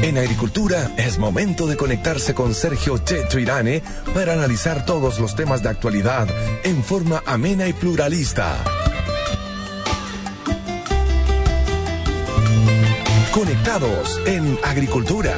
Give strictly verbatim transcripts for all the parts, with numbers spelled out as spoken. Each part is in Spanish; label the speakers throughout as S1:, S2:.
S1: En Agricultura es momento de conectarse con Sergio Checho Irane para analizar todos los temas de actualidad en forma amena y pluralista. Conectados en Agricultura.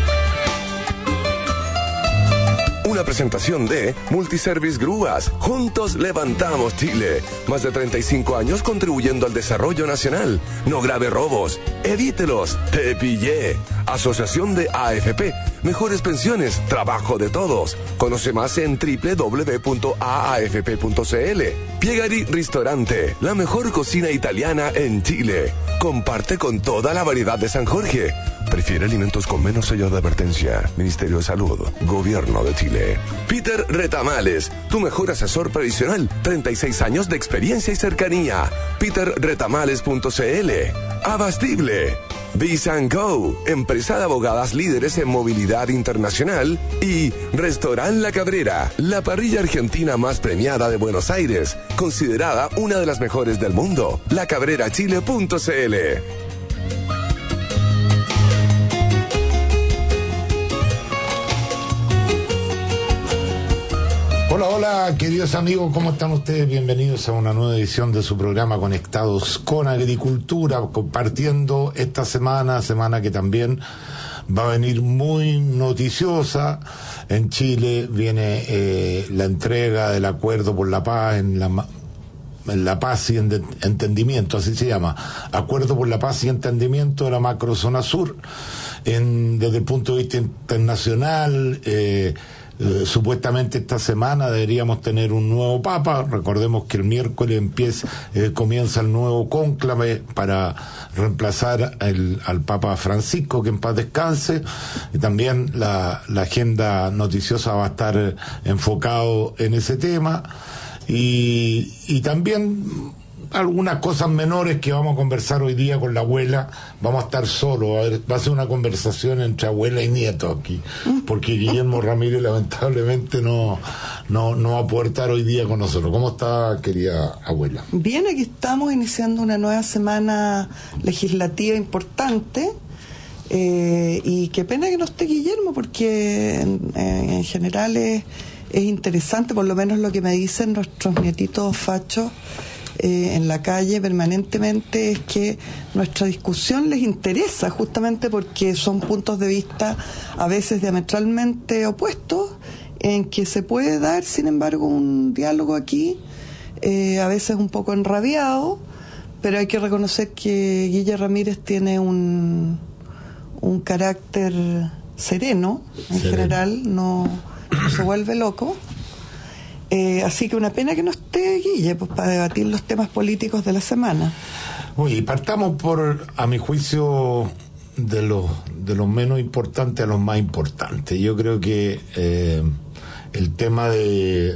S1: Una presentación de Multiservice Grúas. Juntos levantamos Chile. Más de treinta y cinco años contribuyendo al desarrollo nacional. No grave robos. Evítelos. Te pillé. Asociación de A F P. Mejores pensiones. Trabajo de todos. Conoce más en doble u doble u doble u punto a a f p punto c l. Piegari Ristorante. La mejor cocina italiana en Chile. Comparte con toda la variedad de San Jorge. Prefiere alimentos con menos sello de advertencia. Ministerio de Salud. Gobierno de Chile. Peter Retamales. Tu mejor asesor previsional. treinta y seis años de experiencia y cercanía. peter retamales punto c l. Abastible. Visa and Go, empresa de abogadas líderes en movilidad internacional. Y Restaurant La Cabrera, la parrilla argentina más premiada de Buenos Aires, considerada una de las mejores del mundo. la cabrera chile punto c l.
S2: Hola, hola, queridos amigos, ¿cómo están ustedes? Bienvenidos a una nueva edición de su programa Conectados con Agricultura, compartiendo esta semana, semana que también va a venir muy noticiosa. En Chile viene eh, la entrega del Acuerdo por la Paz en la... en la paz y entendimiento, así se llama, Acuerdo por la Paz y Entendimiento de la Macrozona Sur. En, desde el punto de vista internacional, eh, eh, supuestamente esta semana deberíamos tener un nuevo Papa. Recordemos que el miércoles empieza, eh, comienza el nuevo cónclave para reemplazar el, al Papa Francisco, que en paz descanse. Y también la, la agenda noticiosa va a estar enfocado en ese tema. Y, y también algunas cosas menores que vamos a conversar hoy día con la abuela. Vamos a estar solos, a ver, va a ser una conversación entre abuela y nieto aquí, porque Guillermo Ramírez lamentablemente no, no, no va a poder estar hoy día con nosotros. ¿Cómo está, querida abuela?
S3: Bien, aquí estamos iniciando una nueva semana legislativa importante. Eh, y qué pena que no esté Guillermo, porque en, en general es... es interesante, por lo menos lo que me dicen nuestros nietitos fachos eh, en la calle permanentemente, es que nuestra discusión les interesa, justamente porque son puntos de vista a veces diametralmente opuestos, en que se puede dar, sin embargo, un diálogo aquí, eh, a veces un poco enrabiado, pero hay que reconocer que Guille Ramírez tiene un, un carácter sereno, en sereno. general, no... no se vuelve loco, eh, así que una pena que no esté Guille, pues, para debatir los temas políticos de la semana.
S2: Oye, partamos por, a mi juicio, de los de los menos importantes a los más importantes. Yo creo que eh, el tema de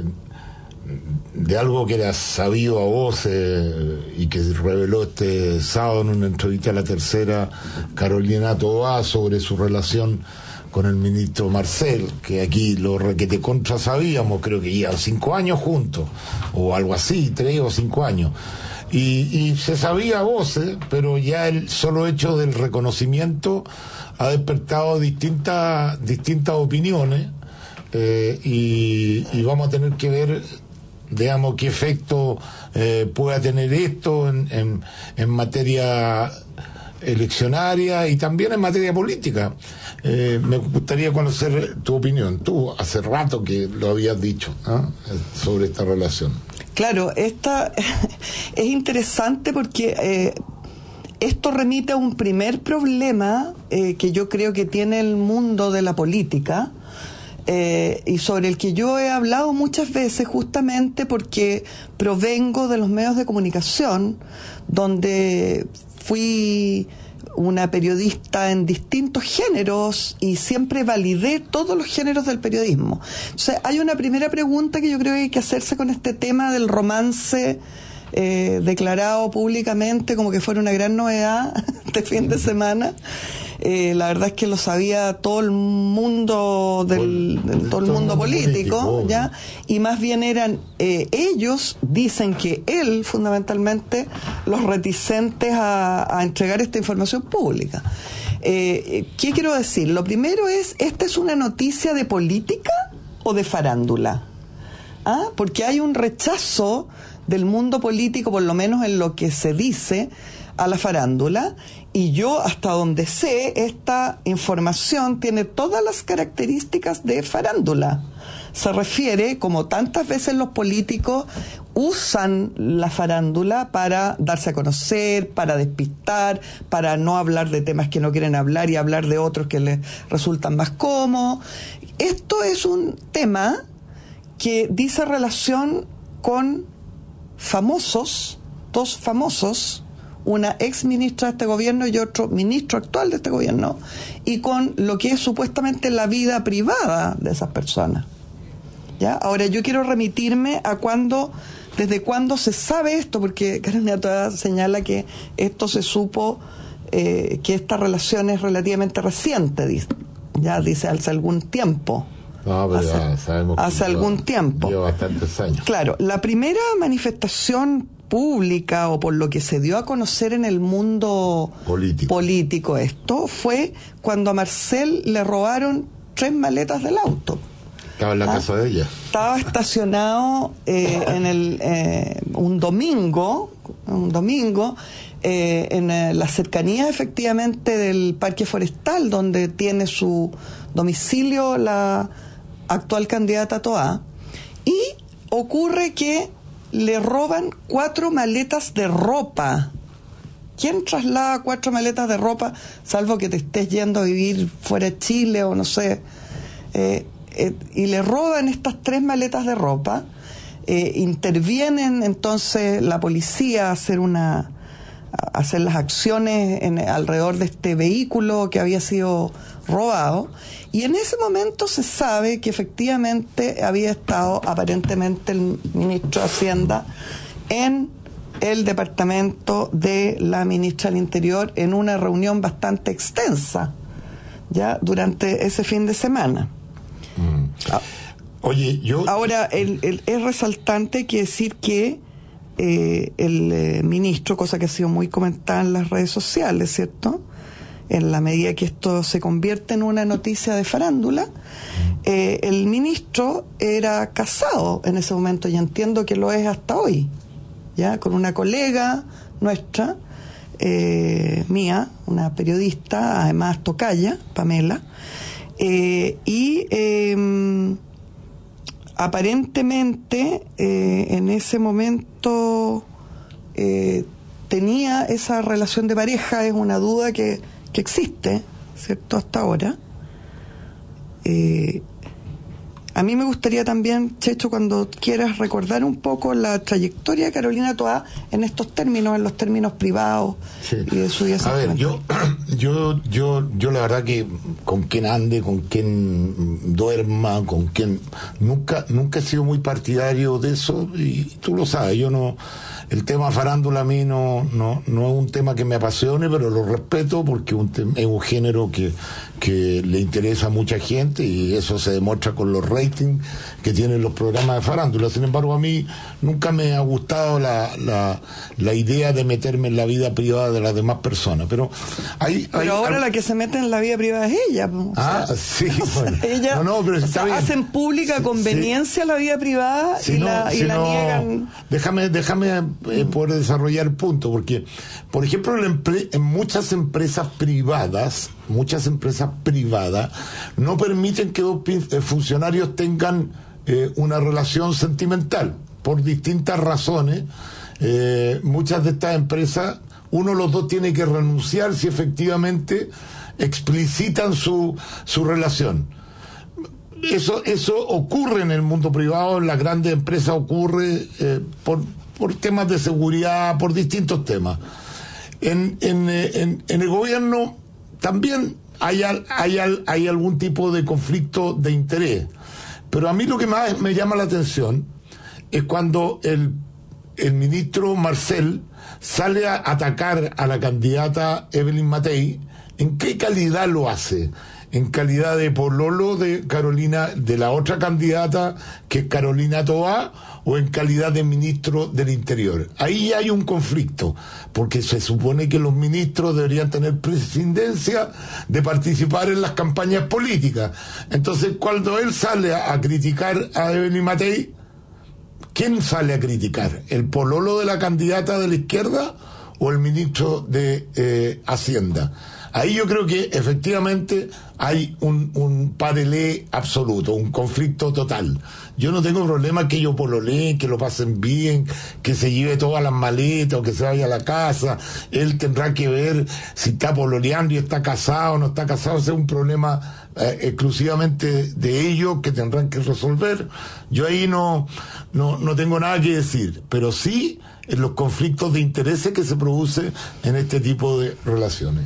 S2: de algo que era sabido a voces y que reveló este sábado en una entrevista a La Tercera Carolina Toá sobre su relación con el ministro Marcel, que aquí lo requete contra sabíamos, creo que llevan cinco años juntos, o algo así, tres o cinco años. Y, y se sabía a voces, pero ya el solo hecho del reconocimiento ha despertado distintas, distintas opiniones, eh, y, y vamos a tener que ver, digamos, qué efecto eh, pueda tener esto en, en, en materia eleccionaria y también en materia política. Eh, me gustaría conocer tu opinión. Tú hace rato que lo habías dicho, ¿eh? sobre esta relación.
S3: Claro, esta es interesante porque eh, esto remite a un primer problema eh, que yo creo que tiene el mundo de la política, eh, y sobre el que yo he hablado muchas veces, justamente porque provengo de los medios de comunicación, donde fui una periodista en distintos géneros y siempre validé todos los géneros del periodismo. Entonces, hay una primera pregunta que yo creo que hay que hacerse con este tema del romance eh, declarado públicamente como que fuera una gran novedad este fin de semana. Eh, la verdad es que lo sabía todo el mundo del, del todo el mundo político, político ya, y más bien eran eh, ellos, dicen que él fundamentalmente, los reticentes a, a entregar esta información pública. Eh, ¿Qué quiero decir? Lo primero es, ¿esta es una noticia de política o de farándula? ¿Ah? Porque hay un rechazo del mundo político, por lo menos en lo que se dice, a la farándula, y yo, hasta donde sé, esta información tiene todas las características de farándula. Se refiere, como tantas veces los políticos usan la farándula para darse a conocer, para despistar, para no hablar de temas que no quieren hablar y hablar de otros que les resultan más cómodos. Esto es un tema que dice relación con famosos, dos famosos, una ex ministra de este gobierno y otro ministro actual de este gobierno, y con lo que es supuestamente la vida privada de esas personas. ¿Ya? Ahora yo quiero remitirme a cuando, desde cuándo se sabe esto, porque Carolina Toá señala que esto se supo, eh, que esta relación es relativamente reciente, dice, ya dice hace algún tiempo.
S2: No, pero
S3: hace,
S2: ya sabemos que
S3: hace algún tiempo.
S2: Lleva bastantes años.
S3: Claro, la primera manifestación pública, o por lo que se dio a conocer en el mundo
S2: político,
S3: político esto, fue cuando a Marcel le robaron tres maletas del auto.
S2: Estaba en la ah, casa de ella.
S3: Estaba estacionado eh, en el eh, un domingo, un domingo, eh, en eh, la cercanía efectivamente del Parque Forestal, donde tiene su domicilio la actual candidata Toá, y ocurre que le roban cuatro maletas de ropa. ¿Quién traslada cuatro maletas de ropa, salvo que te estés yendo a vivir fuera de Chile o no sé? Eh, eh, y le roban estas tres maletas de ropa. Eh, intervienen entonces la policía a hacer una a hacer las acciones en, alrededor de este vehículo que había sido robado, y en ese momento se sabe que efectivamente había estado aparentemente el ministro de Hacienda en el departamento de la ministra del Interior en una reunión bastante extensa ya durante ese fin de semana.
S2: Mm.
S3: Ah,
S2: Oye, yo...
S3: Ahora, el, el, es resaltante que decir que eh, el eh, ministro, cosa que ha sido muy comentada en las redes sociales, ¿cierto?, en la medida que esto se convierte en una noticia de farándula, eh, el ministro era casado en ese momento, y entiendo que lo es hasta hoy, ya, con una colega nuestra, eh, mía, una periodista, además tocaya, Pamela, eh, y eh, aparentemente eh, en ese momento eh, tenía esa relación de pareja. Es una duda que que existe, ¿cierto?, hasta ahora. Eh, a mí me gustaría también, Checho, cuando quieras recordar un poco la trayectoria de Carolina Toá en estos términos, en los términos privados, sí, y de su vida
S2: sentimental. A ver, yo, yo, yo, yo la verdad que con quien ande, con quien duerma, con quien... Nunca, nunca he sido muy partidario de eso, y tú lo sabes, yo no... El tema farándula a mí no, no, no es un tema que me apasione, pero lo respeto porque un tem- es un género que, que le interesa a mucha gente, y eso se demuestra con los ratings que tienen los programas de farándula. Sin embargo, a mí nunca me ha gustado la, la, la idea de meterme en la vida privada de las demás personas. Pero, hay,
S3: pero
S2: hay,
S3: ahora
S2: hay...
S3: la que se mete en la vida privada es ella. O
S2: ah,
S3: sea,
S2: sí, bueno.
S3: ella,
S2: no, no, pero
S3: o
S2: está
S3: sea,
S2: bien.
S3: Hacen pública conveniencia sí. la vida privada
S2: si
S3: y,
S2: no,
S3: la, y
S2: si
S3: la
S2: no,
S3: niegan.
S2: Déjame, déjame eh, poder desarrollar el punto, porque, por ejemplo, en, empre- en muchas empresas privadas, muchas empresas privadas no permiten que dos eh, funcionarios tengan eh, una relación sentimental, por distintas razones. Eh, muchas de estas empresas, uno de los dos tiene que renunciar si efectivamente explicitan su, su relación. Eso, eso ocurre en el mundo privado, en las grandes empresas ocurre eh, por, por temas de seguridad, por distintos temas. En, en, en, en el gobierno también hay, hay, hay algún tipo de conflicto de interés, pero a mí lo que más me llama la atención es cuando el el ministro Marcel sale a atacar a la candidata Evelyn Matei, ¿en qué calidad lo hace? ¿En calidad de pololo de Carolina, de la otra candidata que es Carolina Toá, o en calidad de ministro del Interior? Ahí hay un conflicto, porque se supone que los ministros deberían tener presidencia de participar en las campañas políticas. Entonces, cuando él sale a, a criticar a Evelyn Matei, ¿quién sale a criticar? ¿El pololo de la candidata de la izquierda o el ministro de eh, Hacienda? Ahí yo creo que efectivamente hay un, un parelé absoluto, un conflicto total. Yo no tengo problema que ellos pololeen, que lo pasen bien, que se lleve todas las maletas o que se vaya a la casa. Él tendrá que ver si está pololeando y está casado o no está casado. Ese es un problema eh, exclusivamente de ellos que tendrán que resolver. Yo ahí no, no, no tengo nada que decir, pero sí en los conflictos de intereses que se producen en este tipo de relaciones.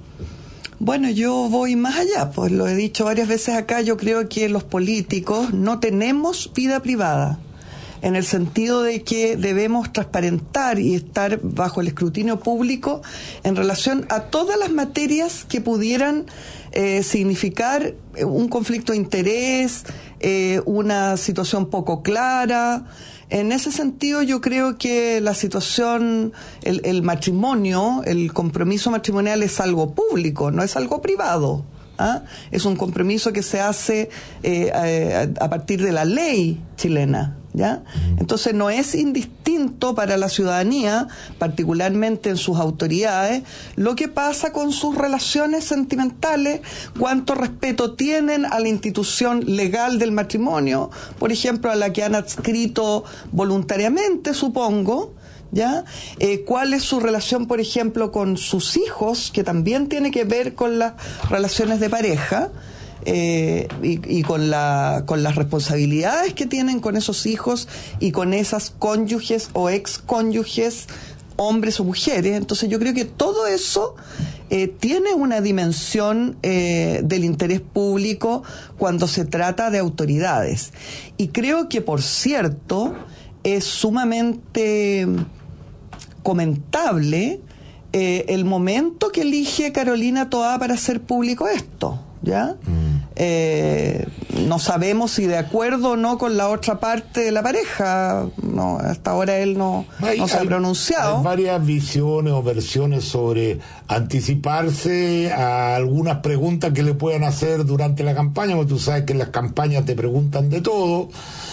S3: Bueno, yo voy más allá, pues lo he dicho varias veces acá, yo creo que los políticos no tenemos vida privada, en el sentido de que debemos transparentar y estar bajo el escrutinio público en relación a todas las materias que pudieran eh, significar un conflicto de interés, eh, una situación poco clara. En ese sentido, yo creo que la situación, el, el matrimonio, el compromiso matrimonial es algo público, no es algo privado. ¿Ah? Es un compromiso que se hace eh, a, a partir de la ley chilena, ¿ya? Entonces no es indistinto para la ciudadanía, particularmente en sus autoridades, lo que pasa con sus relaciones sentimentales, cuánto respeto tienen a la institución legal del matrimonio, por ejemplo, a la que han adscrito voluntariamente, supongo, ¿ya? Eh, ¿Cuál es su relación, por ejemplo, con sus hijos, que también tiene que ver con las relaciones de pareja, eh, y, y con, la, con las responsabilidades que tienen con esos hijos y con esas cónyuges o excónyuges, hombres o mujeres? Entonces yo creo que todo eso eh, tiene una dimensión eh, del interés público cuando se trata de autoridades. Y creo que, por cierto, es sumamente comentable eh, el momento que elige Carolina Toá para hacer público esto, ¿ya? Mm. Eh, no sabemos si de acuerdo o no con la otra parte de la pareja, no, hasta ahora él no, hay, no se hay, ha pronunciado.
S2: Hay varias visiones o versiones sobre anticiparse a algunas preguntas que le puedan hacer durante la campaña, porque tú sabes que en las campañas te preguntan de todo.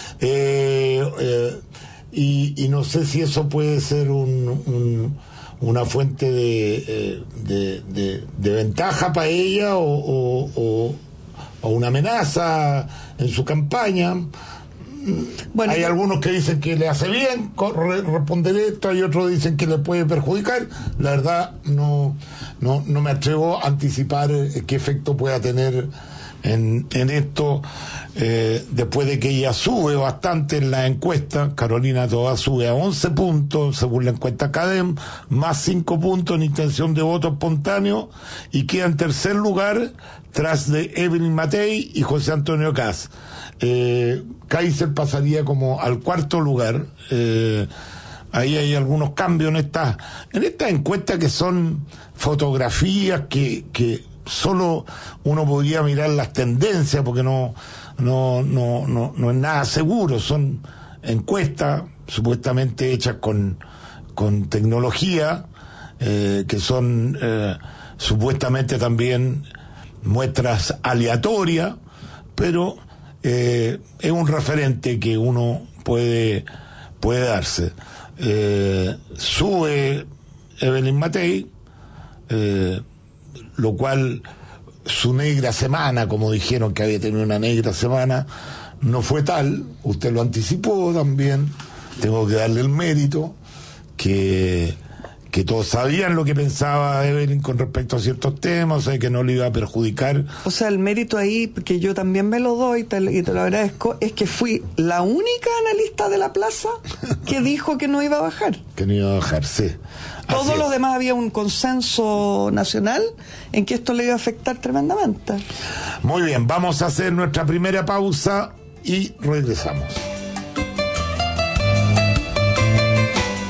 S2: Eh, eh, y, y no sé si eso puede ser un, un, una fuente de, eh, de, de, de ventaja para ella o, o, o, o una amenaza en su campaña. Bueno, hay yo... algunos que dicen que le hace bien responder esto, hay otros que dicen que le puede perjudicar. La verdad no, no, no me atrevo a anticipar qué efecto pueda tener en, en esto, eh, después de que ella sube bastante en la encuesta. Carolina Toá sube a once puntos según la encuesta Cadem, más cinco puntos en intención de voto espontáneo, y queda en tercer lugar tras de Evelyn Matei y José Antonio Kast. eh, Kaiser pasaría como al cuarto lugar. eh, ahí hay algunos cambios en estas en estas encuestas que son fotografías que, que solo uno podría mirar las tendencias, porque no no no no, no es nada seguro. Son encuestas supuestamente hechas con con tecnología, eh, que son eh, supuestamente también muestras aleatorias, pero eh, es un referente que uno puede puede darse. Eh, sube Evelyn Matei, eh, lo cual su negra semana, como dijeron que había tenido una negra semana, no fue tal. Usted lo anticipó también. Tengo que darle el mérito que que todos sabían lo que pensaba Evelyn con respecto a ciertos temas, o sea, que no le iba a perjudicar.
S3: O sea, el mérito ahí, que yo también me lo doy te, y te lo agradezco, es que fui la única analista de la plaza que dijo que no iba a bajar.
S2: Que no iba a bajar, sí.
S3: Todos los demás había un consenso nacional en que esto le iba a afectar tremendamente.
S2: Muy bien, vamos a hacer nuestra primera pausa y regresamos.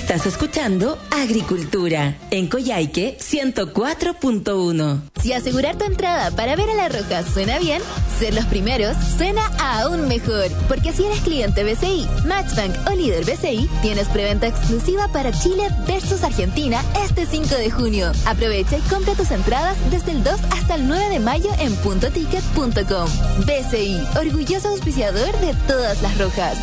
S4: Estás escuchando Agricultura en Coyhaique ciento cuatro punto uno.
S5: Si asegurar tu entrada para ver a La Roja suena bien, ser los primeros suena aún mejor. Porque si eres cliente B C I, Matchbank o líder B C I, tienes preventa exclusiva para Chile versus Argentina este cinco de junio. Aprovecha y compra tus entradas desde el dos hasta el nueve de mayo en punto ticket punto com. B C I, orgulloso auspiciador de todas las rojas.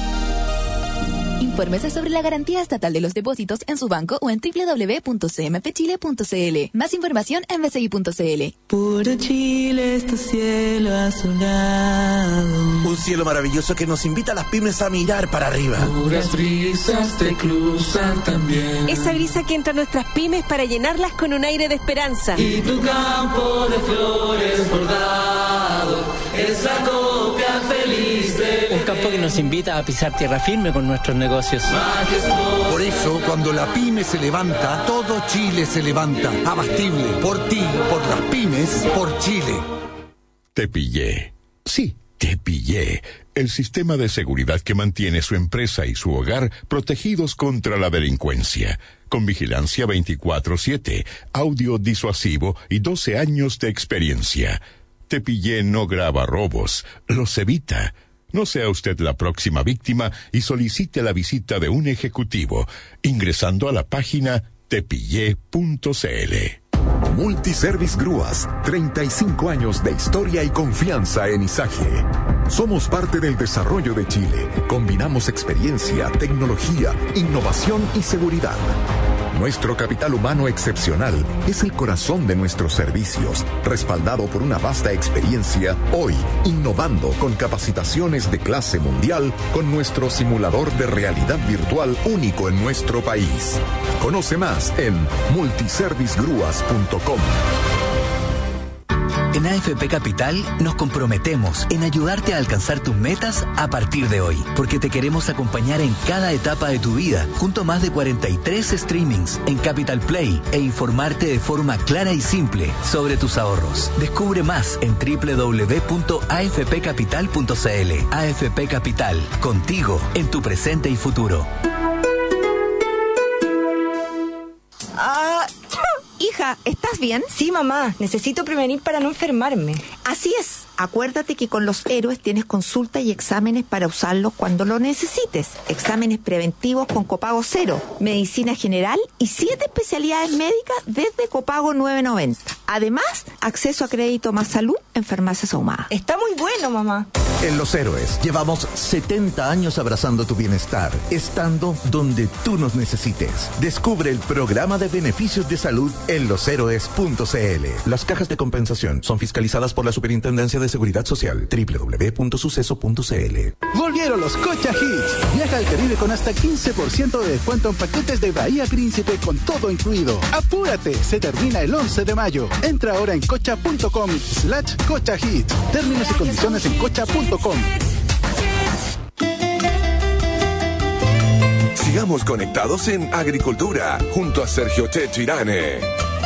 S5: Infórmese sobre la garantía estatal de los depósitos en su banco o en doble u doble u doble u punto c m f chile punto c l. Más información en b c i punto c l.
S6: Puro Chile, este cielo azulado.
S7: Un cielo maravilloso que nos invita a las pymes a mirar para arriba.
S8: Puras brisas te cruzan también.
S9: Esa brisa que entra a nuestras pymes para llenarlas con un aire de esperanza.
S8: Y tu campo de flores bordado es la copia feliz de...
S10: Un campo que nos invita a pisar tierra firme con nuestros negocios.
S11: Por eso, cuando la pyme se levanta, todo Chile se levanta. Abastible, por ti, por las pymes, por Chile.
S12: Te pillé. Sí, te pillé. El sistema de seguridad que mantiene su empresa y su hogar protegidos contra la delincuencia. Con vigilancia veinticuatro siete, audio disuasivo y doce años de experiencia. Te pillé no graba robos, los evita. No sea usted la próxima víctima y solicite la visita de un ejecutivo ingresando a la página tepillé punto c l.
S13: Multiservice Grúas, treinta y cinco años de historia y confianza en Izaje. Somos parte del desarrollo de Chile. Combinamos experiencia, tecnología, innovación y seguridad. Nuestro capital humano excepcional es el corazón de nuestros servicios, respaldado por una vasta experiencia, hoy innovando con capacitaciones de clase mundial con nuestro simulador de realidad virtual único en nuestro país. Conoce más en multiservice grúas punto com.
S14: En A F P Capital nos comprometemos en ayudarte a alcanzar tus metas a partir de hoy, porque te queremos acompañar en cada etapa de tu vida, junto a más de cuarenta y tres streamings en Capital Play e informarte de forma clara y simple sobre tus ahorros. Descubre más en doble u doble u doble u punto a f p capital punto c l. A F P Capital, contigo en tu presente y futuro.
S15: Ah, hija, ¿estás bien?
S16: Sí, mamá, necesito prevenir para no enfermarme.
S15: Así es. Acuérdate que con los héroes tienes consulta y exámenes para usarlos cuando lo necesites. Exámenes preventivos con copago cero, medicina general y siete especialidades médicas desde copago nueve noventa. Además, acceso a crédito más salud en farmacias ahumadas.
S16: Está muy bueno, mamá.
S17: En Los Héroes llevamos setenta años abrazando tu bienestar, estando donde tú nos necesites. Descubre el programa de beneficios de salud en los héroes punto c l. Las cajas de compensación son fiscalizadas por la Superintendencia de Seguridad Social. doble u doble u doble u punto suceso punto c l.
S18: Volvieron los Cocha Hits. Viaja al Caribe con hasta quince por ciento de descuento en paquetes de Bahía Príncipe con todo incluido. ¡Apúrate! Se termina el once de mayo. Entra ahora en cocha punto com slash cocha hits. Términos y condiciones en cocha punto com.
S1: Sigamos conectados en Agricultura junto a Sergio Checho Irane.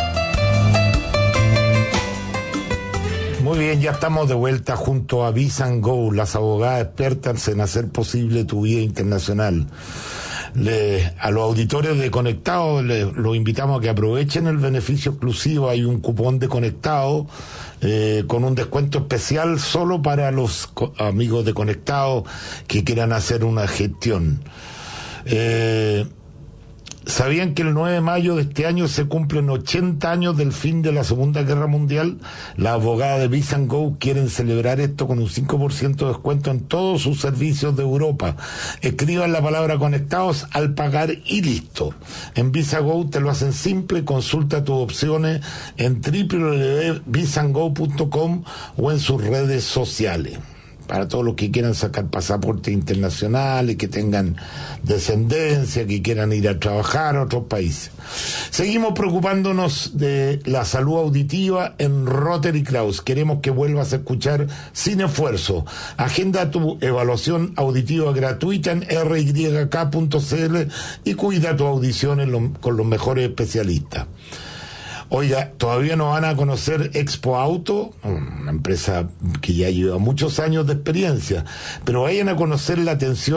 S2: Muy bien, ya estamos de vuelta junto a Visa and Go, las abogadas expertas en hacer posible tu vida internacional. Le, a los auditores de Conectado les los invitamos a que aprovechen el beneficio exclusivo. Hay un cupón de Conectado eh, con un descuento especial solo para los co- amigos de Conectado que quieran hacer una gestión. Eh, ¿Sabían que el nueve de mayo de este año se cumplen ochenta años del fin de la Segunda Guerra Mundial? Las abogadas de Visa and Go quieren celebrar esto con un cinco por ciento de descuento en todos sus servicios de Europa. Escriban la palabra conectados al pagar y listo. En Visa Go te lo hacen simple. Consulta tus opciones en doble u doble u doble u punto visa and go punto com o en sus redes sociales. Para todos los que quieran sacar pasaportes internacionales, que tengan descendencia, que quieran ir a trabajar a otros países. Seguimos preocupándonos de la salud auditiva en Rotary Kraus. Queremos que vuelvas a escuchar sin esfuerzo. Agenda tu evaluación auditiva gratuita en r y k punto c l y cuida tu audición en lo, con los mejores especialistas. Oiga, todavía no van a conocer Expo Auto, una empresa que ya lleva muchos años de experiencia, pero vayan a conocer la atención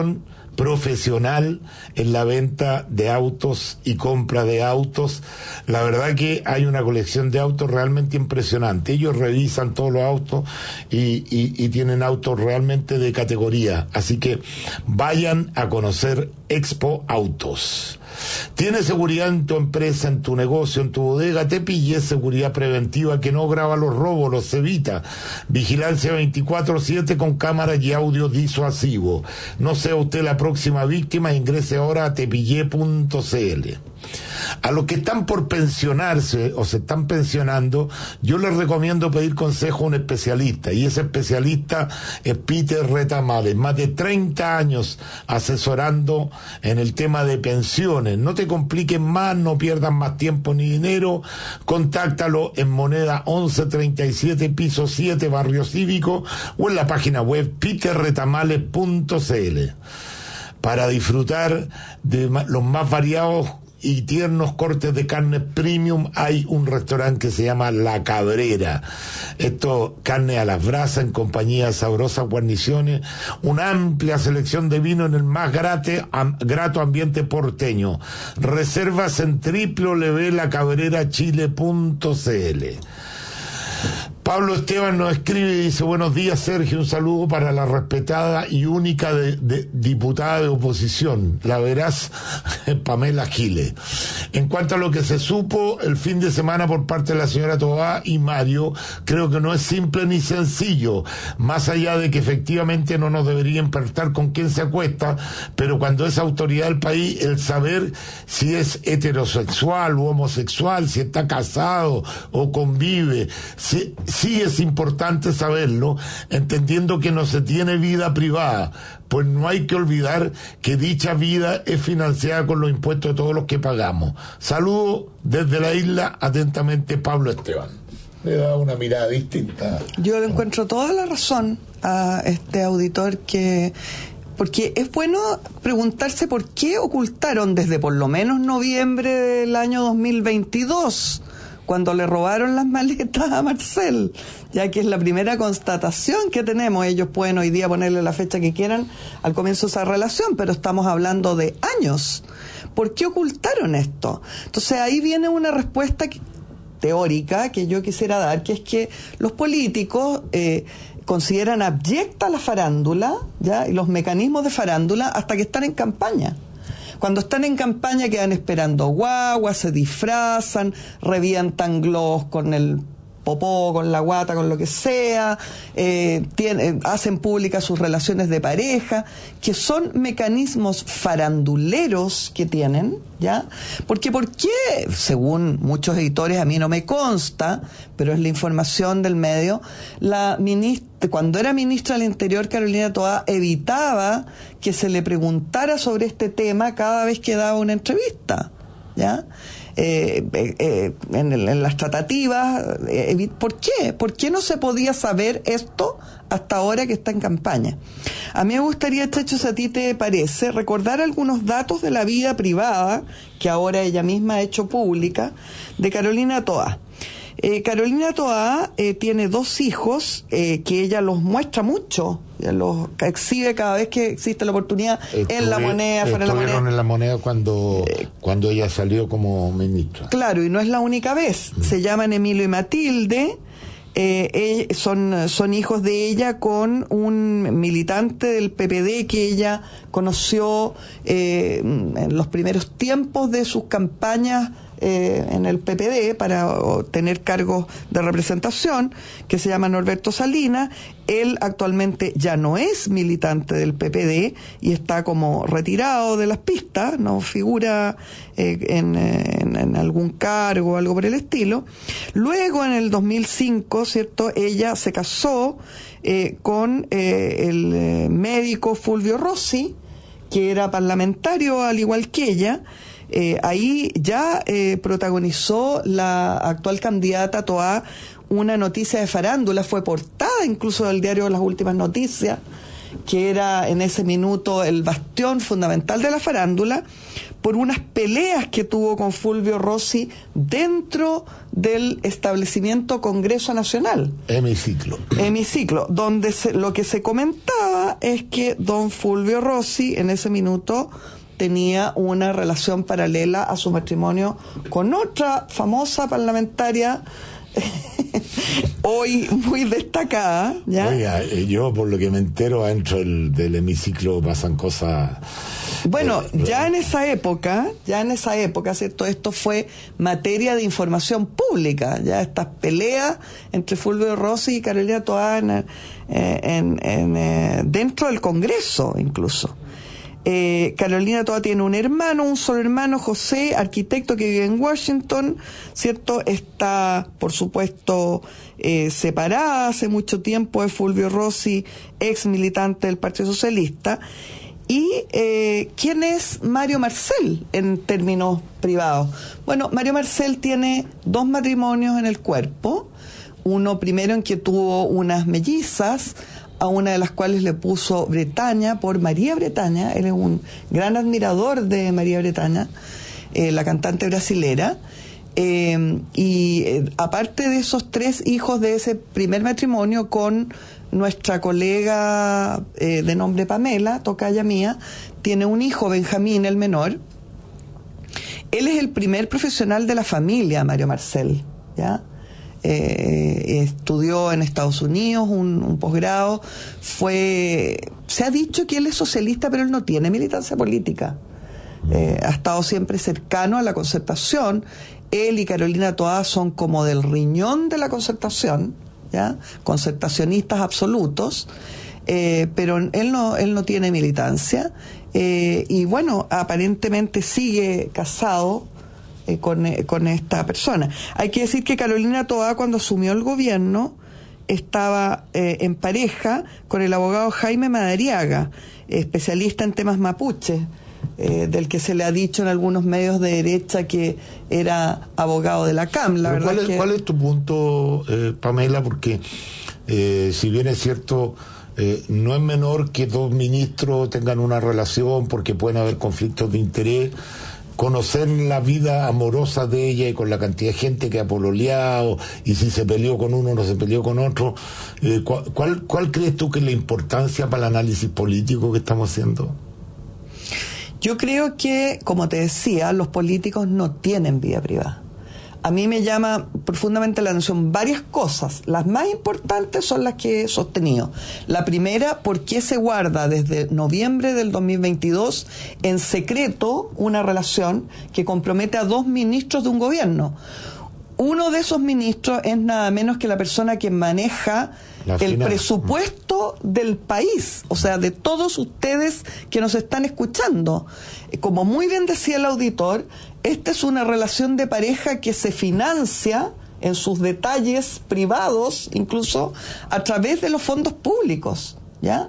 S2: profesional en la venta de autos y compra de autos. La verdad que hay una colección de autos realmente impresionante. Ellos revisan todos los autos y, y, y tienen autos realmente de categoría. Así que vayan a conocer Expo Autos. ¿Tienes seguridad en tu empresa, en tu negocio, en tu bodega? Te pillé seguridad preventiva que no graba los robos, los evita. Vigilancia veinticuatro siete con cámaras y audio disuasivo. No sea usted la próxima víctima, ingrese ahora a tepillé punto c l. A los que están por pensionarse o se están pensionando, yo les recomiendo pedir consejo a un especialista, y ese especialista es Peter Retamales, más de treinta años asesorando en el tema de pensiones. No te compliquen más, no pierdas más tiempo ni dinero, contáctalo en Moneda once treinta y siete, piso siete, Barrio Cívico, o en la página web peter retamales punto c l. Para disfrutar de los más variados y tiernos cortes de carne premium, hay un restaurante que se llama La Cabrera. Esto, carne a las brasas en compañía de sabrosas guarniciones, una amplia selección de vino en el más grate, am, grato ambiente porteño. Reservas en doble u doble u doble u punto la cabrera chile punto c l. Pablo Esteban nos escribe y dice: buenos días, Sergio, un saludo para la respetada y única de, de, diputada de oposición, la veraz Pamela Giles. En cuanto a lo que se supo el fin de semana por parte de la señora Toá y Mario, creo que no es simple ni sencillo, más allá de que efectivamente no nos debería importar con quién se acuesta, pero cuando es autoridad del país, el saber si es heterosexual u homosexual, si está casado o convive, si sí es importante saberlo, entendiendo que no se tiene vida privada, pues no hay que olvidar que dicha vida es financiada con los impuestos de todos los que pagamos. Saludos desde la isla, atentamente, Pablo Esteban. Le da una mirada distinta.
S3: Yo le encuentro toda la razón a este auditor, que porque es bueno preguntarse por qué ocultaron desde por lo menos noviembre del año dos mil veintidós, cuando le robaron las maletas a Marcel, ya que es la primera constatación que tenemos. Ellos pueden hoy día ponerle la fecha que quieran al comienzo de esa relación, pero estamos hablando de años. ¿Por qué ocultaron esto? Entonces ahí viene una respuesta que, teórica que yo quisiera dar, que es que los políticos eh, consideran abyecta la farándula, ¿ya?, y los mecanismos de farándula hasta que están en campaña. Cuando están en campaña quedan esperando guaguas, se disfrazan, revientan globos con el popó, con la guata, con lo que sea, eh, tienen, hacen públicas sus relaciones de pareja, que son mecanismos faranduleros que tienen, ¿ya? Porque, ¿por qué? Según muchos editores, a mí no me consta, pero es la información del medio, la ministra, cuando era ministra del Interior, Carolina Toá, evitaba que se le preguntara sobre este tema cada vez que daba una entrevista, ¿ya? Eh, eh, eh, en, el, en las tratativas, eh, ¿por qué? ¿Por qué no se podía saber esto hasta ahora que está en campaña? A mí me gustaría, Checho, si a ti te parece, recordar algunos datos de la vida privada que ahora ella misma ha hecho pública de Carolina Toá. Eh, Carolina Toá eh, tiene dos hijos eh, que ella los muestra mucho, los exhibe cada vez que existe la oportunidad.
S2: Estuve,
S3: en la moneda, fuera de la moneda.
S2: Estuvieron en la moneda cuando, eh, cuando ella salió como ministra.
S3: Claro, y no es la única vez. Mm. Se llaman Emilio y Matilde. Eh, eh, son, son hijos de ella con un militante del P P D que ella conoció eh, en los primeros tiempos de sus campañas eh, en el P P D para tener cargos de representación, que se llama Norberto Salinas. Él actualmente ya no es militante del P P D y está como retirado de las pistas, no figura eh, en, en, en algún cargo o algo por el estilo. Luego, en el dos mil cinco, ¿cierto?, ella se casó eh, con eh, el eh, médico Fulvio Rossi, que era parlamentario al igual que ella. Eh, ahí ya eh, protagonizó la actual candidata Toá una noticia de farándula, fue portada incluso del diario Las Últimas Noticias, que era en ese minuto el bastión fundamental de la farándula, por unas peleas que tuvo con Fulvio Rossi dentro del establecimiento Congreso Nacional.
S2: Hemiciclo.
S3: Hemiciclo, donde se, lo que se comentaba es que don Fulvio Rossi en ese minuto tenía una relación paralela a su matrimonio con otra famosa parlamentaria hoy muy destacada, ¿ya?
S2: Oiga, yo por lo que me entero dentro del, del hemiciclo pasan cosas.
S3: Bueno,
S2: eh,
S3: ya en esa época, ya en esa época, ¿cierto? Esto fue materia de información pública, ya estas peleas entre Fulvio Rossi y Carolina Toá en, eh, en, en, eh, dentro del Congreso incluso. Eh, Carolina Toá tiene un hermano, un solo hermano, José, arquitecto que vive en Washington, ¿cierto? Está, por supuesto, eh, separada hace mucho tiempo de Fulvio Rossi, ex militante del Partido Socialista. ¿Y eh, quién es Mario Marcel en términos privados? Bueno, Mario Marcel tiene dos matrimonios en el cuerpo. Uno primero en que tuvo unas mellizas, a una de las cuales le puso Bretaña por María Bretaña. Él es un gran admirador de María Bretaña, eh, la cantante brasilera. Eh, y eh, aparte de esos tres hijos de ese primer matrimonio con nuestra colega eh, de nombre Pamela, tocaya mía, tiene un hijo, Benjamín, el menor. Él es el primer profesional de la familia, Mario Marcel, ¿ya? Eh, estudió en Estados Unidos un, un posgrado, fue, se ha dicho que él es socialista, pero él no tiene militancia política. Eh, ha estado siempre cercano a la Concertación. Él y Carolina Toá son como del riñón de la Concertación, ¿ya? Concertacionistas absolutos, eh, pero él no, él no tiene militancia, eh, y bueno, aparentemente sigue casado eh, con, eh, con esta persona. Hay que decir que Carolina Toá, cuando asumió el gobierno, estaba eh, en pareja con el abogado Jaime Madariaga, especialista en temas mapuches, eh, del que se le ha dicho en algunos medios de derecha que era abogado de la C A M. La verdad
S2: ¿cuál, es,
S3: que...
S2: ¿Cuál es tu punto, eh, Pamela? Porque eh, si bien es cierto, eh, no es menor que dos ministros tengan una relación porque pueden haber conflictos de interés. Conocer la vida amorosa de ella y con la cantidad de gente que ha pololeado, y si se peleó con uno o no se peleó con otro, eh, ¿cuál, ¿cuál crees tú que es la importancia para el análisis político que estamos haciendo?
S3: Yo creo que, como te decía, los políticos no tienen vida privada. A mí me llama profundamente la atención varias cosas. Las más importantes son las que he sostenido. La primera, ¿por qué se guarda desde noviembre del dos mil veintidós en secreto una relación que compromete a dos ministros de un gobierno? Uno de esos ministros es nada menos que la persona que maneja la el final. presupuesto del país, o sea, de todos ustedes que nos están escuchando. Como muy bien decía el auditor, esta es una relación de pareja que se financia en sus detalles privados, incluso a través de los fondos públicos, ¿ya?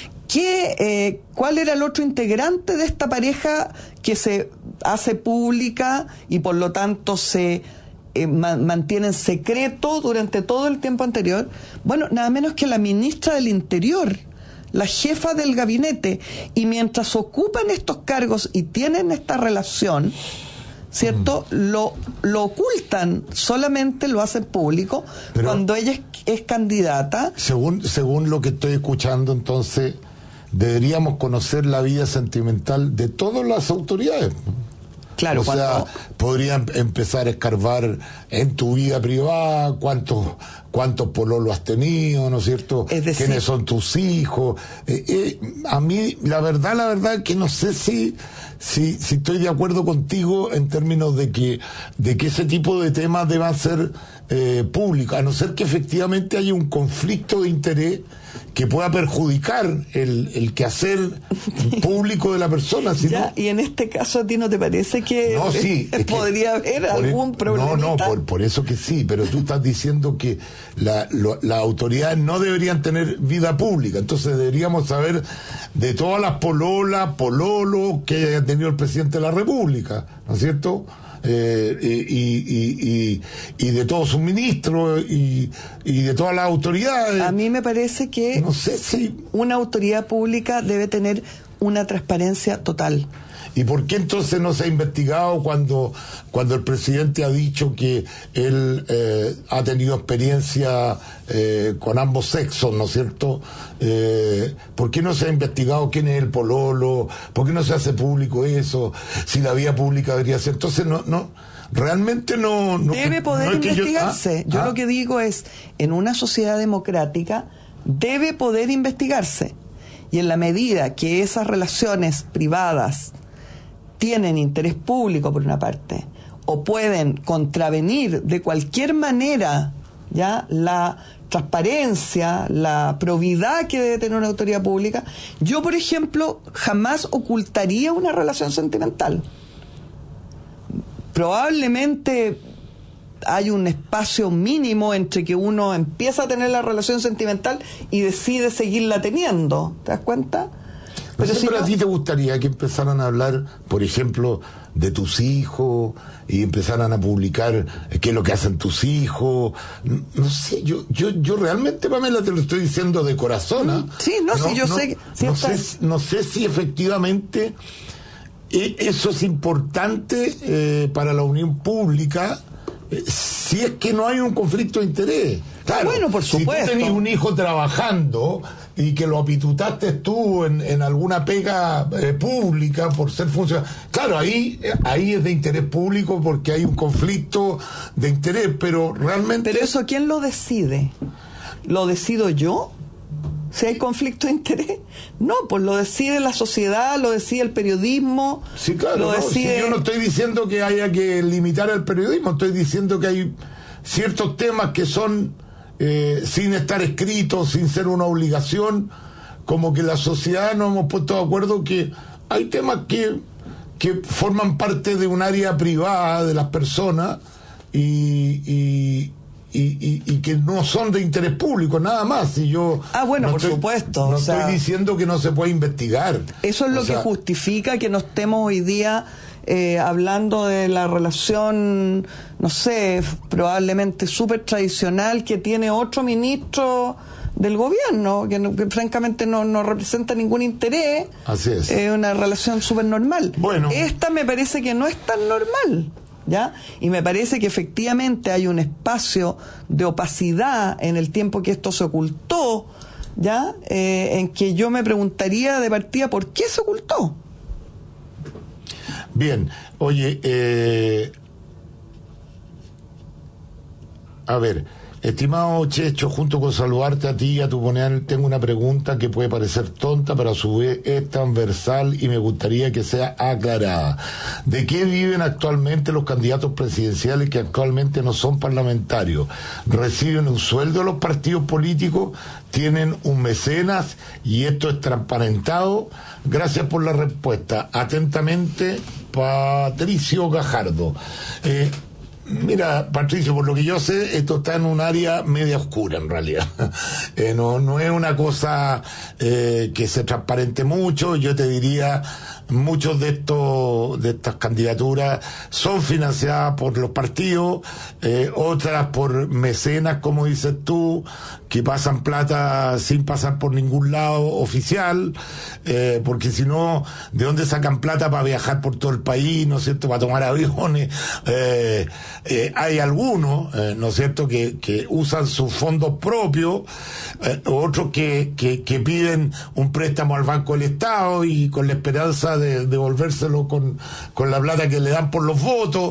S3: ¿Qué, eh, ¿Cuál era el otro integrante de esta pareja que se hace pública y por lo tanto se eh, ma- mantiene en secreto durante todo el tiempo anterior? Bueno, nada menos que la ministra del Interior, la jefa del gabinete, y mientras ocupan estos cargos y tienen esta relación, ¿cierto? Mm. Lo, lo ocultan, solamente lo hacen público. Pero cuando ella es, es candidata.
S2: Según, según lo que estoy escuchando, entonces, deberíamos conocer la vida sentimental de todas las autoridades.
S3: Claro,
S2: o
S3: cuando...
S2: sea, podrían empezar a escarbar en tu vida privada cuántos cuántos pololos has tenido, ¿no es cierto? Es decir, quiénes son tus hijos. Eh, eh, a mí, la verdad, la verdad que no sé si, si si estoy de acuerdo contigo en términos de que de que ese tipo de temas deban ser eh, públicos, a no ser que efectivamente haya un conflicto de interés que pueda perjudicar el, el quehacer público de la persona. Si
S3: ya,
S2: no...
S3: Y en este caso, ¿a ti no te parece que
S2: no, sí, es
S3: podría
S2: que,
S3: haber algún
S2: el,
S3: problema?
S2: No, no, por, por eso que sí, pero tú estás diciendo que la, lo, las autoridades no deberían tener vida pública, entonces deberíamos saber de todas las pololas, pololos que haya tenido el presidente de la República, ¿no es cierto? Eh, y, y, y, y de todos sus ministros y, y de todas las autoridades.
S3: A mí me parece que
S2: no sé si
S3: una autoridad pública debe tener una transparencia total.
S2: ¿Y por qué entonces no se ha investigado cuando, cuando el presidente ha dicho que él eh, ha tenido experiencia eh, con ambos sexos, ¿no es cierto? Eh, ¿Por qué no se ha investigado quién es el pololo? ¿Por qué no se hace público eso? Si la vía pública debería ser. Entonces, no, no, realmente no. no
S3: debe poder
S2: no es que
S3: investigarse.
S2: Yo, ah,
S3: yo
S2: ah.
S3: lo que digo es, en una sociedad democrática, debe poder investigarse. Y en la medida que esas relaciones privadas tienen interés público por una parte, o pueden contravenir de cualquier manera ya la transparencia, la probidad que debe tener una autoridad pública, yo, por ejemplo, jamás ocultaría una relación sentimental. Probablemente hay un espacio mínimo entre que uno empieza a tener la relación sentimental y decide seguirla teniendo. ¿Te das cuenta?
S2: Pero
S3: si
S2: siempre
S3: no,
S2: a ti te gustaría que empezaran a hablar, por ejemplo, de tus hijos y empezaran a publicar qué es lo que hacen tus hijos. No, no sé, yo yo yo realmente, Pamela, te lo estoy diciendo de corazón. ¿eh?
S3: Sí, no, no, sí, yo
S2: no,
S3: sé. Que, sí
S2: no,
S3: está...
S2: sé no sé si efectivamente eso es importante eh, para la opinión pública, eh, si es que no hay un conflicto de interés. Claro,
S3: bueno, por supuesto.
S2: Si tú tenés un hijo trabajando y que lo apitutaste tú en, en alguna pega eh, pública por ser funcionario, claro, ahí ahí es de interés público porque hay un conflicto de interés, pero realmente...
S3: Pero eso, ¿quién lo decide? ¿Lo decido yo? Si hay conflicto de interés. No, pues lo decide la sociedad, lo decide el periodismo.
S2: Sí, claro,
S3: lo
S2: no,
S3: decide...
S2: si yo no estoy diciendo que haya que limitar el periodismo, estoy diciendo que hay ciertos temas que son... Eh, sin estar escritos, sin ser una obligación, como que la sociedad nos hemos puesto de acuerdo que hay temas que, que forman parte de un área privada de las personas y, y, y, y, y que no son de interés público, nada más. Y yo
S3: ah, bueno,
S2: no
S3: por
S2: estoy,
S3: supuesto.
S2: No
S3: o sea,
S2: estoy diciendo que no se pueda investigar.
S3: Eso es lo
S2: o
S3: que
S2: sea,
S3: justifica que no estemos hoy día Eh, hablando de la relación, no sé, probablemente súper tradicional que tiene otro ministro del gobierno, que, no, que francamente no, no representa ningún interés.
S2: Así es.
S3: Es eh, una relación súper normal.
S2: Bueno.
S3: Esta me parece que no es tan normal, ¿ya? Y me parece que efectivamente hay un espacio de opacidad en el tiempo que esto se ocultó, ¿ya? Eh, en que yo me preguntaría de partida por qué se ocultó.
S2: Bien, oye, eh, a ver, estimado Checho, junto con saludarte a ti y a tu panel, tengo una pregunta que puede parecer tonta, pero a su vez es transversal y me gustaría que sea aclarada. ¿De qué viven actualmente los candidatos presidenciales que actualmente no son parlamentarios? ¿Reciben un sueldo de los partidos políticos? ¿Tienen un mecenas y esto es transparentado? Gracias por la respuesta. Atentamente, Patricio Gajardo. Eh, mira, Patricio, por lo que yo sé, esto está en un área media oscura en realidad. Eh, no, no es una cosa eh, que se transparente mucho. Yo te diría, muchos de estos de estas candidaturas son financiadas por los partidos, eh, otras por mecenas, como dices tú, que pasan plata sin pasar por ningún lado oficial, eh, porque si no, ¿de dónde sacan plata para viajar por todo el país, ¿no es cierto?, para tomar aviones? Eh, eh, hay algunos, eh, ¿no es cierto?, que, que usan sus fondos propios, eh, otros que, que, que piden un préstamo al Banco del Estado y con la esperanza de devolvérselo con, con la plata que le dan por los votos.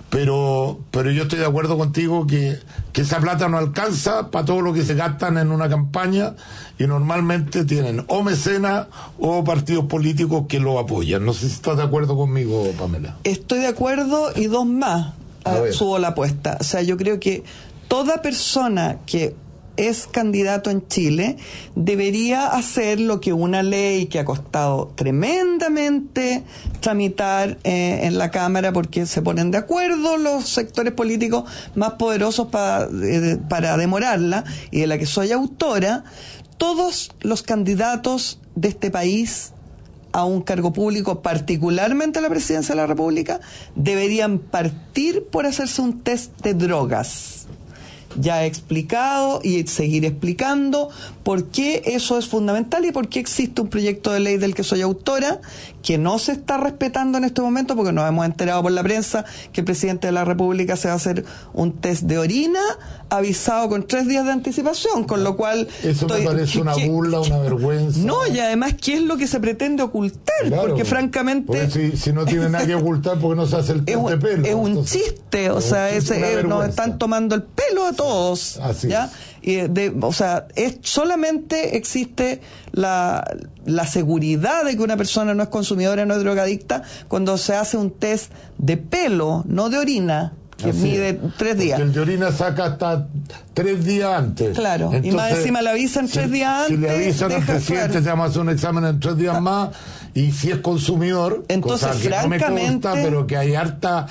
S2: Pero pero yo estoy de acuerdo contigo que, que esa plata no alcanza para todo lo que se gastan en una campaña y normalmente tienen o mecenas o partidos políticos que lo apoyan. No sé si estás de acuerdo conmigo, Pamela.
S3: Estoy de acuerdo y dos más. A ver. Subo la apuesta. O sea, yo creo que toda persona que es candidato en Chile debería hacer lo que una ley que ha costado tremendamente tramitar eh, en la Cámara, porque se ponen de acuerdo los sectores políticos más poderosos para, eh, para demorarla, y de la que soy autora. Todos los candidatos de este país a un cargo público, particularmente a la presidencia de la República, deberían partir por hacerse un test de drogas. Ya he explicado y seguiré explicando por qué eso es fundamental y por qué existe un proyecto de ley del que soy autora que no se está respetando en este momento, porque nos hemos enterado por la prensa que el presidente de la República se va a hacer un test de orina avisado con tres días de anticipación, con lo cual...
S2: Eso estoy, me parece que, una burla, una vergüenza.
S3: No, y además, ¿qué es lo que se pretende ocultar? Claro, porque francamente...
S2: Porque si, si no tiene nada que ocultar, ¿por qué no se hace el test
S3: un,
S2: de pelo?
S3: Es un
S2: Entonces,
S3: chiste, o sea, es, es, nos están tomando el pelo a todos.
S2: Así
S3: ¿ya?
S2: es.
S3: Y de, o sea, es solamente existe la, la seguridad de que una persona no es consumidora, no es drogadicta, cuando se hace un test de pelo, no de orina, que
S2: Así
S3: mide
S2: es.
S3: tres días.
S2: Porque el de orina saca hasta tres días antes.
S3: Claro,
S2: entonces,
S3: y más encima le avisan tres
S2: si,
S3: días antes.
S2: Si le avisan al presidente,
S3: fuera.
S2: se llama a hacer un examen en tres días más, y si es consumidor,
S3: entonces,
S2: cosa que
S3: francamente,
S2: no me consta, pero que hay harta,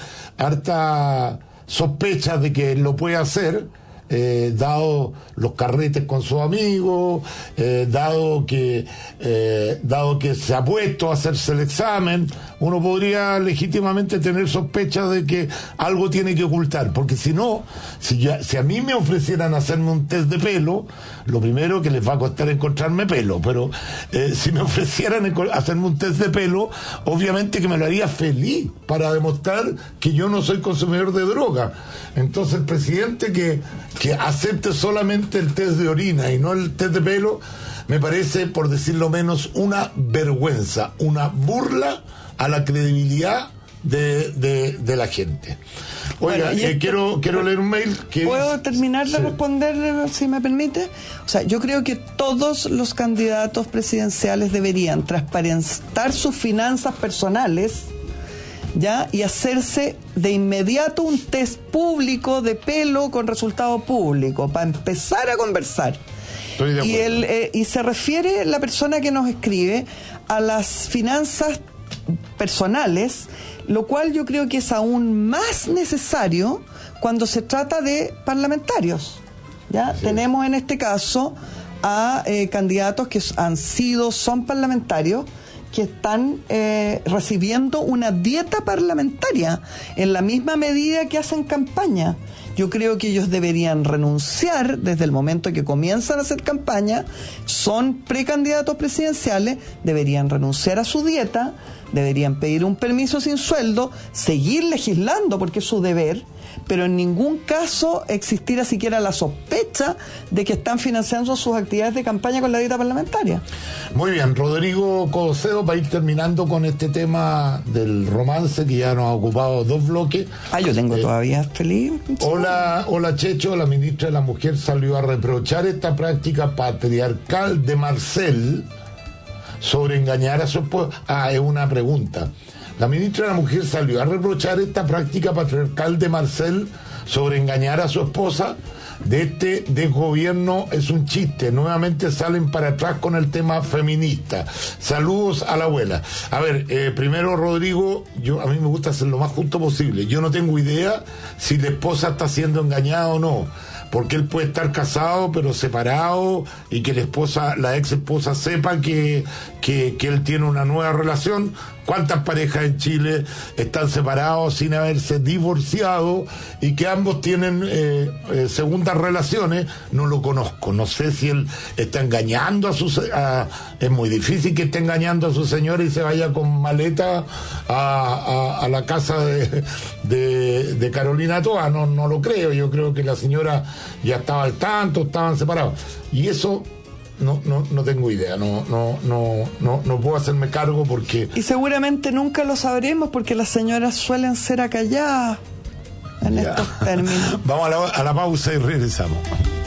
S2: harta sospecha de que lo puede hacer, eh, dado los carretes con sus amigos, eh, dado que eh, dado que se ha puesto a hacerse el examen, uno podría legítimamente tener sospechas de que algo tiene que ocultar, porque si no, si, ya, si a mí me ofrecieran hacerme un test de pelo, lo primero que les va a costar encontrarme pelo, pero eh, si me ofrecieran hacerme un test de pelo, obviamente que me lo haría feliz para demostrar que yo no soy consumidor de droga. Entonces el presidente que, que acepte solamente el test de orina y no el test de pelo, me parece, por decirlo menos, una vergüenza, una burla a la credibilidad de, de, de la gente. Oiga, bueno, eh, esto, quiero quiero leer un mail que...
S3: ¿Puedo terminar de sí. responder, si me permite? O sea, yo creo que todos los candidatos presidenciales deberían transparentar sus finanzas personales, ¿ya? Y hacerse de inmediato un test público de pelo con resultado público, para empezar a conversar.
S2: Estoy de acuerdo.
S3: Y, el, eh, y se refiere la persona que nos escribe a las finanzas personales, lo cual yo creo que es aún más necesario cuando se trata de parlamentarios. ¿Ya? Sí. Tenemos en este caso a eh, candidatos que han sido, son parlamentarios, que están eh, recibiendo una dieta parlamentaria en la misma medida que hacen campaña. Yo creo que ellos deberían renunciar desde el momento que comienzan a hacer campaña, son precandidatos presidenciales, deberían renunciar a su dieta, deberían pedir un permiso sin sueldo, seguir legislando porque es su deber, pero en ningún caso existiera siquiera la sospecha de que están financiando sus actividades de campaña con la dieta parlamentaria.
S2: Muy bien, Rodrigo Cocedo, para ir terminando con este tema del romance que ya nos ha ocupado dos bloques.
S3: Ah, yo tengo eh, todavía feliz.
S2: Hola, hola Checho, la ministra de la Mujer salió a reprochar esta práctica patriarcal de Marcel sobre engañar a su esposa. Ah, es una pregunta. La ministra de la Mujer salió a reprochar esta práctica patriarcal de Marcel sobre engañar a su esposa. De este desgobierno es un chiste. Nuevamente salen para atrás con el tema feminista. Saludos a la abuela. A ver, eh, primero, Rodrigo, yo a mí me gusta ser lo más justo posible. Yo no tengo idea si la esposa está siendo engañada o no, porque él puede estar casado pero separado y que la esposa, la ex esposa sepa que, que, que él tiene una nueva relación. ¿Cuántas parejas en Chile están separados sin haberse divorciado y que ambos tienen eh, eh, segundas relaciones? No lo conozco, no sé si él está engañando a su... A, es muy difícil que esté engañando a su señora y se vaya con maleta a, a, a la casa de, de, de Carolina Toa, no, no lo creo. Yo creo que la señora ya estaba al tanto, estaban separados. Y eso... No, no, no tengo idea, no, no, no, no, no puedo hacerme cargo porque...
S3: Y seguramente nunca lo sabremos porque las señoras suelen ser acalladas en ya. estos términos.
S2: Vamos a la, a la pausa y regresamos.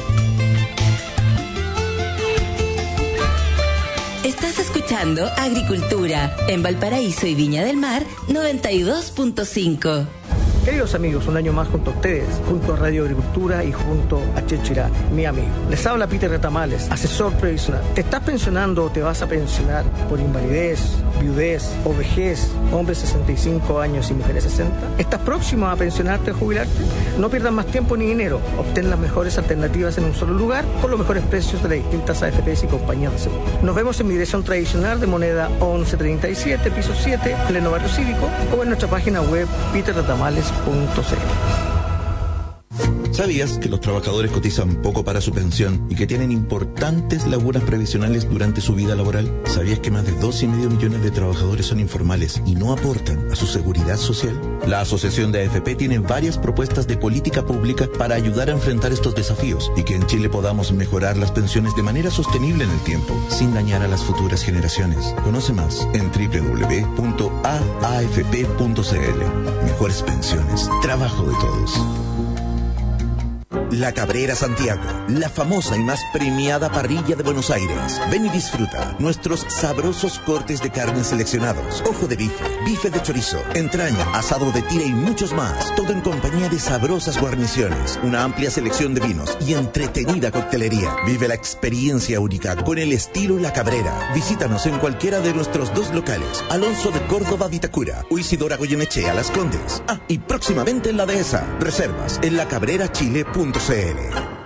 S4: Estás escuchando Agricultura en Valparaíso y Viña del Mar noventa y dos punto cinco.
S19: Queridos amigos, un año más junto a ustedes, junto a Radio Agricultura y junto a Checho Irán, mi amigo. Les habla Peter Retamales, asesor previsional. ¿Te estás pensionando o te vas a pensionar por invalidez, viudez o vejez, hombres sesenta y cinco años y mujeres sesenta? ¿Estás próximo a pensionarte o jubilarte? No pierdas más tiempo ni dinero. Obtén las mejores alternativas en un solo lugar con los mejores precios de las distintas A F Pes y compañías de seguro. Nos vemos en mi dirección tradicional de moneda once treinta y siete, piso siete, pleno barrio cívico, o en nuestra página web peter retamales punto c l.
S17: ¿Sabías que los trabajadores cotizan poco para su pensión y que tienen importantes lagunas previsionales durante su vida laboral? ¿Sabías que más de dos y medio millones de trabajadores son informales y no aportan a su seguridad social? La Asociación de A F P tiene varias propuestas de política pública para ayudar a enfrentar estos desafíos y que en Chile podamos mejorar las pensiones de manera sostenible en el tiempo, sin dañar a las futuras generaciones. Conoce más en doble u doble u doble u punto a a f p punto c l. Mejores pensiones, trabajo de todos. La Cabrera Santiago, la famosa y más premiada parrilla de Buenos Aires. Ven y disfruta nuestros sabrosos cortes de carne seleccionados, ojo de bife, bife de chorizo, entraña, asado de tira y muchos más. Todo en compañía de sabrosas guarniciones, una amplia selección de vinos y entretenida coctelería. Vive la experiencia única con el estilo La Cabrera. Visítanos en cualquiera de nuestros dos locales, Alonso de Córdoba Vitacura o Isidora Goyenechea Las Condes. Ah, y próximamente en la Dehesa. Reservas en la cabrera chile punto c l.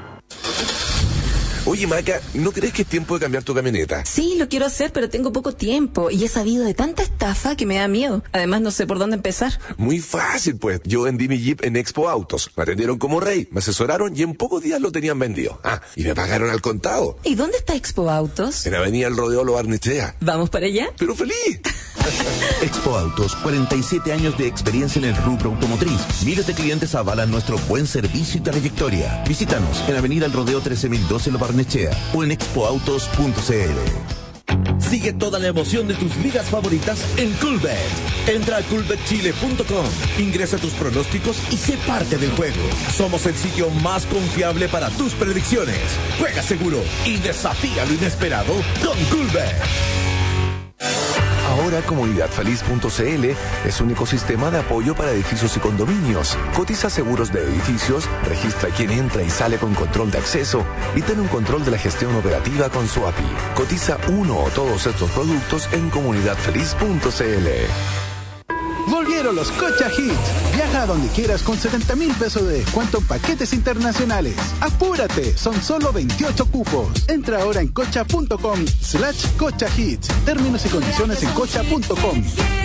S1: Oye, Maca, ¿no crees que es tiempo de cambiar tu camioneta?
S20: Sí, lo quiero hacer, pero tengo poco tiempo y he sabido de tanta estafa que me da miedo. Además, no sé por dónde empezar.
S1: Muy fácil, pues. Yo vendí mi Jeep en Expo Autos. Me atendieron como rey, me asesoraron y en pocos días lo tenían vendido. Ah, y me pagaron al contado.
S20: ¿Y dónde está Expo Autos?
S1: En Avenida El Rodeo Lo Barnechea.
S20: ¿Vamos para allá?
S1: ¡Pero feliz!
S17: Expo Autos, cuarenta y siete años de experiencia en el rubro automotriz. Miles de clientes avalan nuestro buen servicio y trayectoria. Visítanos en Avenida El Rodeo trece mil doce Lo Barnechea o en expo autos punto c l. Sigue toda la emoción de tus ligas favoritas en Coolbet. Entra a coolbet chile punto com, ingresa tus pronósticos y sé parte del juego. Somos el sitio más confiable para tus predicciones. Juega seguro y desafía lo inesperado con Coolbet.
S1: Ahora Comunidad Feliz punto c l es un ecosistema de apoyo para edificios y condominios. Cotiza seguros de edificios, registra quién entra y sale con control de acceso y ten un control de la gestión operativa con su A P I. Cotiza uno o todos estos productos en Comunidad Feliz punto c l.
S18: Volvieron los Cocha Hits. Viaja a donde quieras con setenta mil pesos de descuento en paquetes internacionales. ¡Apúrate! Son solo veintiocho cupos. Entra ahora en cocha punto com slash cocha hits. Términos y condiciones en cocha punto com.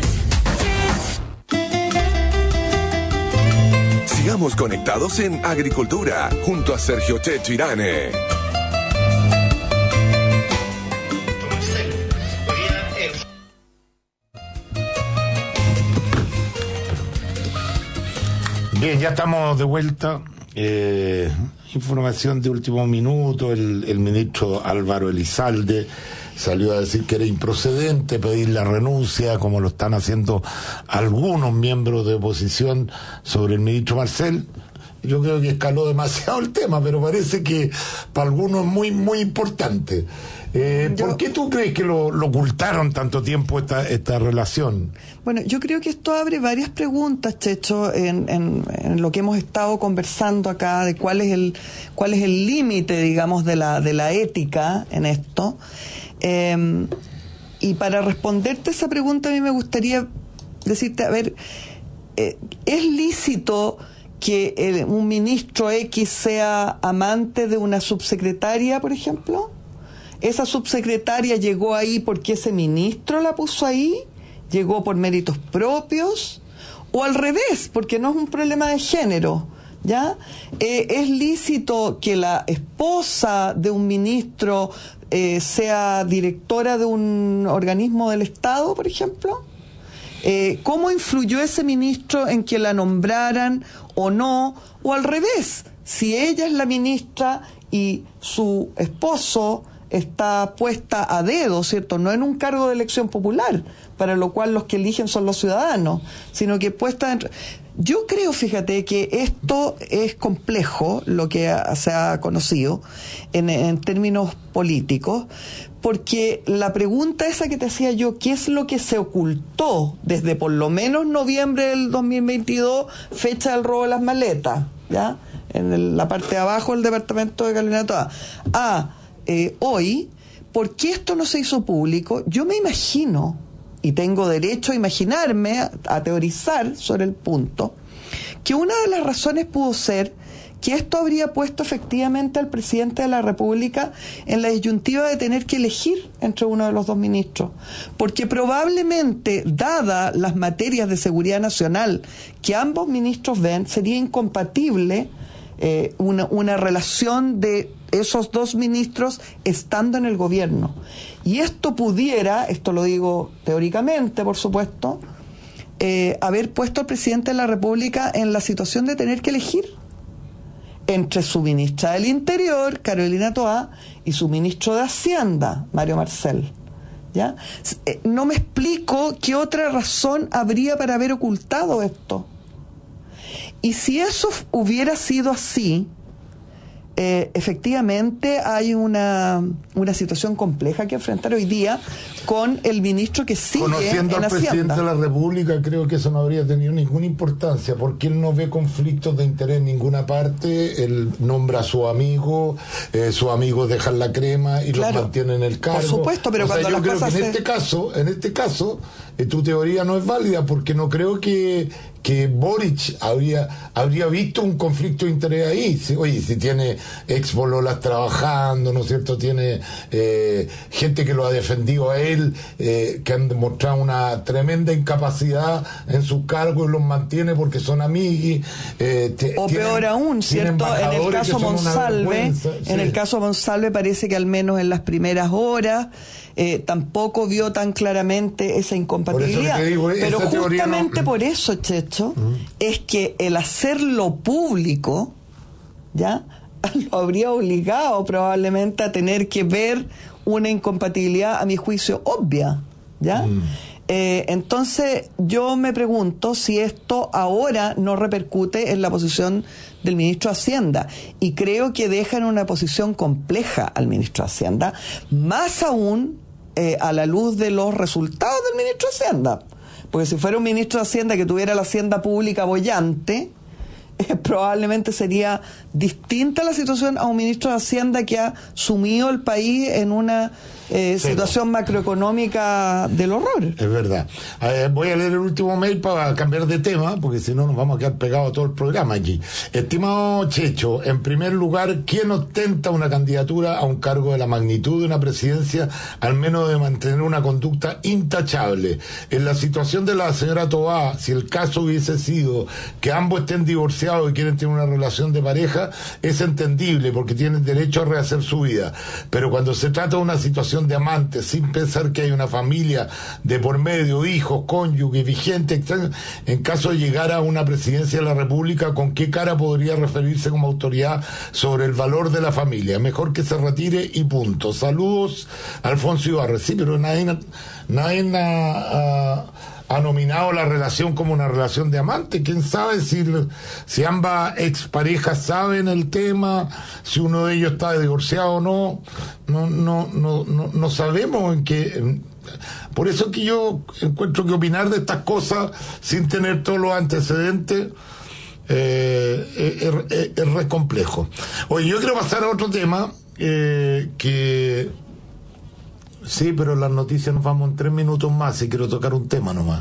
S1: Sigamos conectados en Agricultura junto a Sergio Checho Irane.
S2: Bien, ya estamos de vuelta. Eh, información de último minuto. El, el ministro Álvaro Elizalde salió a decir que era improcedente pedir la renuncia, como lo están haciendo algunos miembros de oposición sobre el ministro Marcel. Yo creo que escaló demasiado el tema, pero parece que para algunos es muy, muy importante. Eh, ¿Por yo, qué tú crees que lo, lo ocultaron tanto tiempo esta, esta relación?
S3: Bueno, yo creo que esto abre varias preguntas, Checho, en, en, en lo que hemos estado conversando acá, de cuál es el cuál es el límite, digamos, de la, de la ética en esto. Eh, y para responderte esa pregunta, a mí me gustaría decirte, a ver, eh, ¿es lícito que el, un ministro X sea amante de una subsecretaria, por ejemplo? ¿Esa subsecretaria llegó ahí porque ese ministro la puso ahí? ¿Llegó por méritos propios? ¿O al revés, porque no es un problema de género? ¿Ya? Eh, ¿Es lícito que la esposa de un ministro eh, sea directora de un organismo del Estado, por ejemplo? Eh, ¿Cómo influyó ese ministro en que la nombraran o no? ¿O al revés, si ella es la ministra y su esposo está puesta a dedo, ¿cierto? No en un cargo de elección popular, para lo cual los que eligen son los ciudadanos, sino que puesta en... Yo creo, fíjate, que esto es complejo, lo que ha, se ha conocido en, en términos políticos, porque la pregunta esa que te hacía yo, ¿qué es lo que se ocultó desde por lo menos noviembre del dos mil veintidós, fecha del robo de las maletas, ¿ya? En el, la parte de abajo del departamento de Carolina Toa. Ah, Eh, hoy, ¿por qué esto no se hizo público? Yo me imagino, y tengo derecho a imaginarme, a, a teorizar sobre el punto, que una de las razones pudo ser que esto habría puesto efectivamente al presidente de la República en la disyuntiva de tener que elegir entre uno de los dos ministros, porque probablemente, dadas las materias de seguridad nacional que ambos ministros ven, sería incompatible eh, una, una relación de esos dos ministros estando en el gobierno. Y esto pudiera, esto lo digo teóricamente, por supuesto, eh, haber puesto al presidente de la República en la situación de tener que elegir entre su ministra del Interior, Carolina Toá, y su ministro de Hacienda, Mario Marcel. ¿Ya? No me explico qué otra razón habría para haber ocultado esto. Y si eso hubiera sido así, eh, efectivamente hay una, una situación compleja que enfrentar hoy día con el ministro que sigue
S2: Conociendo
S3: en
S2: al
S3: Hacienda.
S2: presidente de la República, creo que eso no habría tenido ninguna importancia, porque él no ve conflictos de interés en ninguna parte. Él nombra a su amigo, eh, sus amigos dejan la crema y claro, los mantienen en el cargo.
S3: Por supuesto, pero
S2: o
S3: cuando
S2: sea, yo
S3: las
S2: creo
S3: cosas
S2: que en
S3: se...
S2: este caso, en este caso, eh, tu teoría no es válida, porque no creo que que Boric habría habría visto un conflicto de interés ahí. Si, oye, si tiene ex bololas trabajando, ¿no es cierto? Tiene eh, gente que lo ha defendido a él, eh, que han demostrado una tremenda incapacidad en sus cargos y los mantiene porque son amigos. Eh, te,
S3: o
S2: tienen,
S3: peor aún, ¿cierto? En el caso Monsalve,
S2: sí.
S3: en el caso Monsalve parece que al menos en las primeras horas eh, tampoco vio tan claramente esa incompatibilidad.
S2: Por eso digo,
S3: pero justamente
S2: no...
S3: por eso, Checho, uh-huh. es que el hacerlo público, ¿ya? lo habría obligado probablemente a tener que ver una incompatibilidad, a mi juicio, obvia, ¿ya? Mm. Eh, entonces, yo me pregunto si esto ahora no repercute en la posición del ministro de Hacienda, y creo que deja en una posición compleja al ministro de Hacienda, más aún eh, a la luz de los resultados del ministro de Hacienda, porque si fuera un ministro de Hacienda que tuviera la hacienda pública boyante, Eh, probablemente sería distinta la situación a un ministro de Hacienda que ha sumido el país en una eh, situación macroeconómica del horror.
S2: Es verdad. Eh, voy a leer el último mail para cambiar de tema, porque si no nos vamos a quedar pegados a todo el programa aquí. Estimado Checho, en primer lugar, ¿quién ostenta una candidatura a un cargo de la magnitud de una presidencia, al menos de mantener una conducta intachable? En la situación de la señora Toá, si el caso hubiese sido que ambos estén divorciados y quieren tener una relación de pareja, es entendible porque tienen derecho a rehacer su vida, pero cuando se trata de una situación de amantes, sin pensar que hay una familia de por medio, hijos, cónyuge, vigente, extraño, en caso de llegar a una presidencia de la República, ¿con qué cara podría referirse como autoridad sobre el valor de la familia? Mejor que se retire y punto. Saludos, Alfonso Ibarra. Sí, pero nadie, nadie ha, ha nominado la relación como una relación de amante. ¿Quién sabe si, si ambas exparejas saben el tema, si uno de ellos está divorciado o no? No, no, no, no, no sabemos en qué. En, por eso que yo encuentro que opinar de estas cosas sin tener todos los antecedentes eh, es, es, es re complejo. Oye, yo quiero pasar a otro tema eh, que sí, pero las noticias nos vamos en tres minutos más y quiero tocar un tema nomás.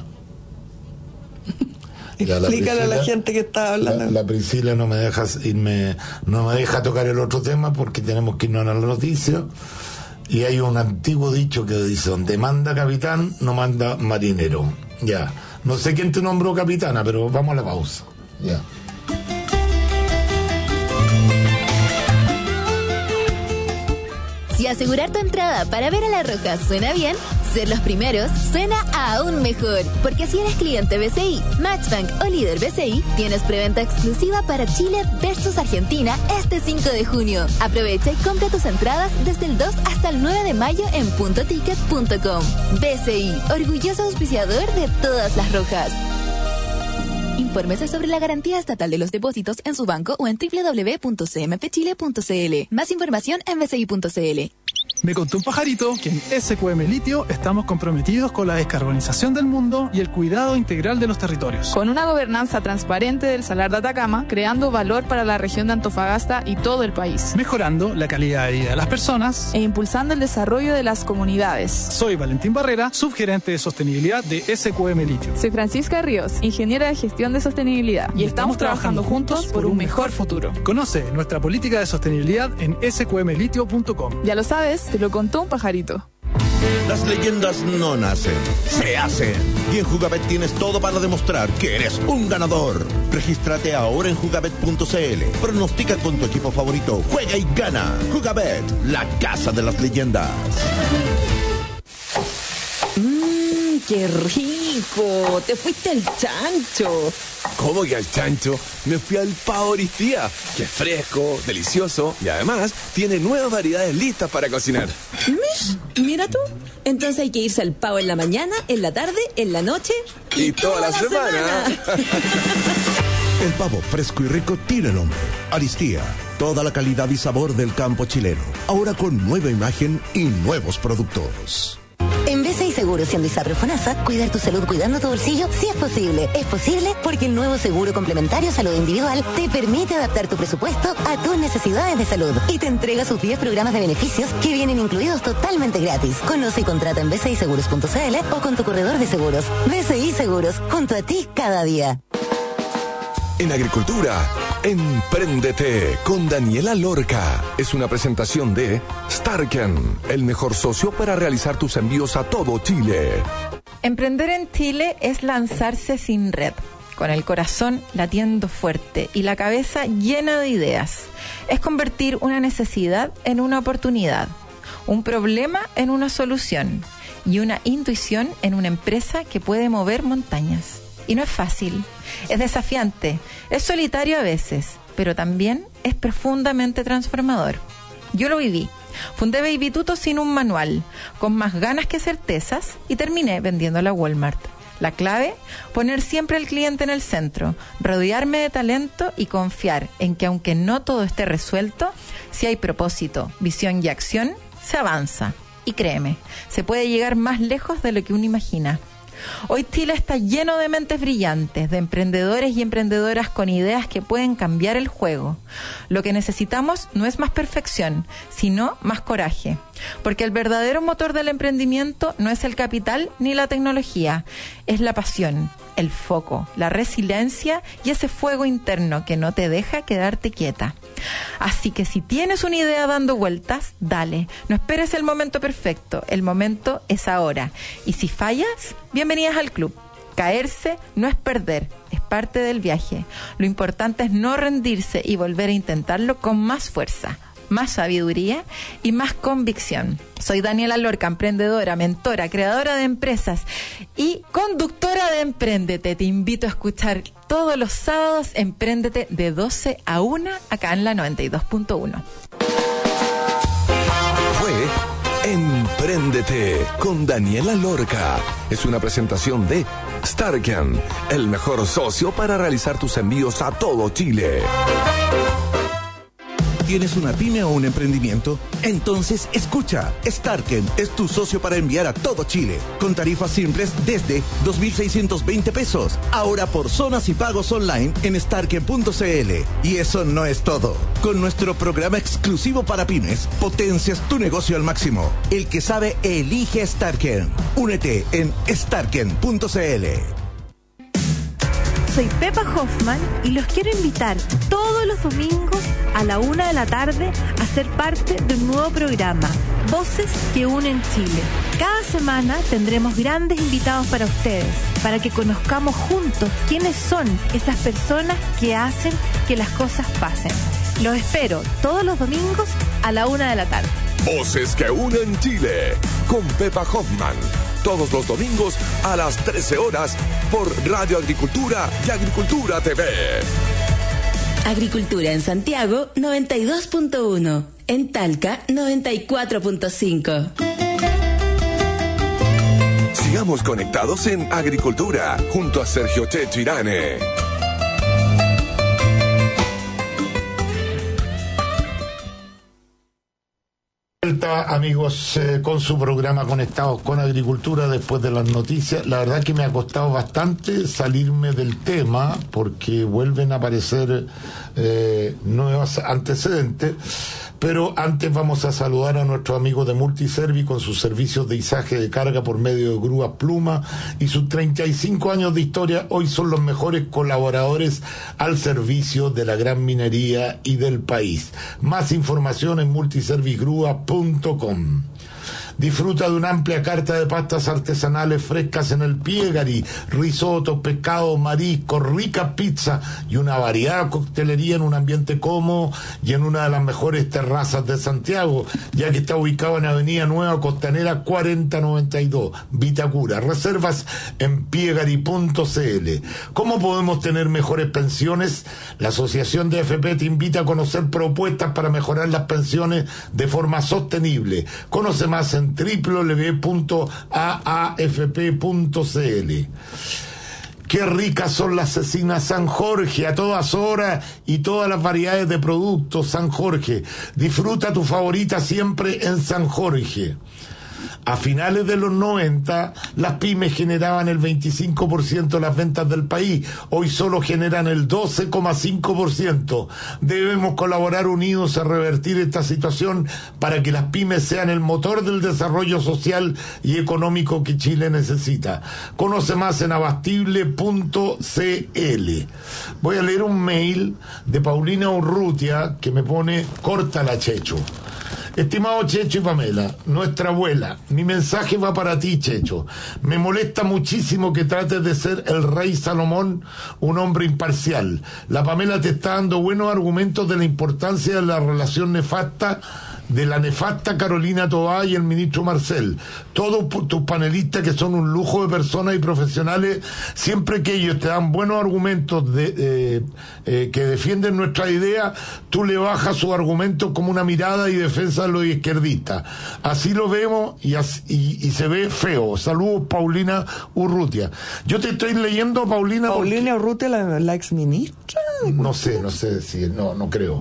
S3: Explícale a la gente que está hablando.
S2: La, la Priscila no me deja irme, no me deja tocar el otro tema porque tenemos que irnos a la noticia. Y hay un antiguo dicho que dice: donde manda capitán, no manda marinero. Ya. No sé quién te nombró capitana, pero vamos a la pausa. Ya.
S5: Si asegurar tu entrada para ver a La Roja suena bien, ser los primeros suena aún mejor. Porque si eres cliente B C I, Matchbank o líder B C I, tienes preventa exclusiva para Chile versus Argentina este cinco de junio. Aprovecha y compra tus entradas desde el dos hasta el nueve de mayo en punto ticket punto com. B C I, orgulloso auspiciador de todas las rojas. Infórmese sobre la garantía estatal de los depósitos en su banco o en doble u doble u doble u punto c m p chile punto c l. Más información en b c i punto c l.
S21: Me contó un pajarito que en S Q M Litio estamos comprometidos con la descarbonización del mundo y el cuidado integral de los territorios.
S22: Con una gobernanza transparente del Salar de Atacama, creando valor para la región de Antofagasta y todo el país.
S21: Mejorando la calidad de vida de las personas.
S22: E impulsando el desarrollo de las comunidades.
S21: Soy Valentín Barrera, subgerente de sostenibilidad de S Q M Litio.
S22: Soy Francisca Ríos, ingeniera de gestión de sostenibilidad. Y, y estamos, estamos trabajando juntos por un mejor futuro.
S21: Conoce nuestra política de sostenibilidad en s q m litio punto com.
S22: Ya lo sabes, te lo contó un pajarito.
S7: Las leyendas no nacen, se hacen.
S6: Y en Jugabet tienes todo para demostrar que eres un ganador. Regístrate ahora en jugabet punto c l. Pronostica con tu equipo favorito. Juega y gana. Jugabet, la casa de las leyendas.
S20: Mmm, qué rico. Te fuiste al chancho.
S1: ¿Cómo que al chancho? Me fui al Pavo Aristía, que es fresco, delicioso y además tiene nuevas variedades listas para cocinar.
S20: Mish, mira tú. Entonces hay que irse al Pavo en la mañana, en la tarde, en la noche
S1: y, y toda, toda la, la semana. semana.
S6: El pavo fresco y rico tiene nombre. Aristía. Toda la calidad y sabor del campo chileno. Ahora con nueva imagen y nuevos productos.
S9: En B C I Seguros siendo ISAPRE o FONASA, cuidar tu salud cuidando tu bolsillo sí es posible. Es posible porque el nuevo seguro complementario salud individual te permite adaptar tu presupuesto a tus necesidades de salud y te entrega sus diez programas de beneficios que vienen incluidos totalmente gratis. Conoce y contrata en b c i seguros punto c l o con tu corredor de seguros. B C I Seguros, junto a ti cada día.
S1: En Agricultura, Empréndete con Daniela Lorca. Es una presentación de Starken, el mejor socio para realizar tus envíos a todo Chile.
S23: Emprender en Chile es lanzarse sin red, con el corazón latiendo fuerte y la cabeza llena de ideas. Es convertir una necesidad en una oportunidad, un problema en una solución y una intuición en una empresa que puede mover montañas. Y no es fácil, es desafiante, es solitario a veces, pero también es profundamente transformador. Yo lo viví. Fundé Baby Tuto sin un manual, con más ganas que certezas, y terminé vendiéndola a Walmart. La clave, poner siempre al cliente en el centro, rodearme de talento y confiar en que aunque no todo esté resuelto, si hay propósito, visión y acción, se avanza. Y créeme, se puede llegar más lejos de lo que uno imagina. Hoy Chile está lleno de mentes brillantes, de emprendedores y emprendedoras con ideas que pueden cambiar el juego. Lo que necesitamos no es más perfección, sino más coraje. Porque el verdadero motor del emprendimiento no es el capital ni la tecnología, es la pasión, el foco, la resiliencia y ese fuego interno que no te deja quedarte quieta. Así que si tienes una idea dando vueltas, dale. No esperes el momento perfecto, el momento es ahora. Y si fallas, bienvenidas al club. Caerse no es perder, es parte del viaje. Lo importante es no rendirse y volver a intentarlo con más fuerza, más sabiduría y más convicción. Soy Daniela Lorca, emprendedora, mentora, creadora de empresas y conductora de Empréndete. Te invito a escuchar todos los sábados Empréndete de doce a una acá en la noventa y dos punto uno.
S1: Fue Empréndete con Daniela Lorca. Es una presentación de Starken, el mejor socio para realizar tus envíos a todo Chile.
S6: ¿Tienes una pyme o un emprendimiento? Entonces escucha, Starken es tu socio para enviar a todo Chile, con tarifas simples desde dos mil seiscientos veinte pesos, ahora por zonas y pagos online en starken punto c l. Y eso no es todo. Con nuestro programa exclusivo para pymes, potencias tu negocio al máximo. El que sabe, elige Starken. Únete en starken punto c l.
S24: Soy Pepa Hoffman y los quiero invitar todos los domingos a la una de la tarde a ser parte de un nuevo programa, Voces que Unen Chile. Cada semana tendremos grandes invitados para ustedes, para que conozcamos juntos quiénes son esas personas que hacen que las cosas pasen. Los espero todos los domingos a la una de la tarde.
S1: Voces que Unen Chile, con Pepa Hoffman. Todos los domingos a las trece horas por Radio Agricultura y Agricultura T V.
S4: Agricultura en Santiago noventa y dos punto uno, en Talca noventa y cuatro punto cinco.
S1: Sigamos conectados en Agricultura junto a Sergio Checho Irane.
S2: Amigos, eh, con su programa Conectados con Agricultura después de las noticias. La verdad que me ha costado bastante salirme del tema porque vuelven a aparecer eh, nuevos antecedentes, pero antes vamos a saludar a nuestros amigos de Multiservi con sus servicios de izaje de carga por medio de grúas Pluma y sus treinta y cinco años de historia. Hoy son los mejores colaboradores al servicio de la gran minería y del país. Más información en multiservigrúa punto com. Disfruta de una amplia carta de pastas artesanales frescas en el Piegari, risotto, pescado, marisco, rica pizza y una variada de coctelería en un ambiente cómodo y en una de las mejores terrazas de Santiago, ya que está ubicado en Avenida Nueva Costanera cuarenta noventa y dos, Vitacura. Reservas en piegari punto c l. ¿Cómo podemos tener mejores pensiones? La Asociación de A F P te invita a conocer propuestas para mejorar las pensiones de forma sostenible. Conoce más en doble u doble u doble u punto a a f p punto c l. Qué ricas son las cecinas San Jorge, a todas horas y todas las variedades de productos San Jorge. Disfruta tu favorita siempre en San Jorge. A finales de los noventa, las pymes generaban el veinticinco por ciento de las ventas del país. Hoy solo generan el doce coma cinco por ciento. Debemos colaborar unidos a revertir esta situación para que las pymes sean el motor del desarrollo social y económico que Chile necesita. Conoce más en abastible punto c l. Voy a leer un mail de Paulina Urrutia que me pone: córtala, Checho. Estimado Checho y Pamela, nuestra abuela, mi mensaje va para ti, Checho. Me molesta muchísimo que trates de ser el rey Salomón, un hombre imparcial. La Pamela te está dando buenos argumentos de la importancia de la relación nefasta de la nefasta Carolina Toá y el ministro Marcel. Todos tus panelistas, que son un lujo de personas y profesionales, siempre que ellos te dan buenos argumentos de, eh, eh, que defienden nuestra idea, tú le bajas sus argumentos como una mirada y defensa de los izquierdistas. Así lo vemos y, así, y, y se ve feo. Saludos, Paulina Urrutia. Yo te estoy leyendo, Paulina.
S3: Paulina porque... Urrutia, la, la exministra.
S2: No sé, no sé si, no, no creo.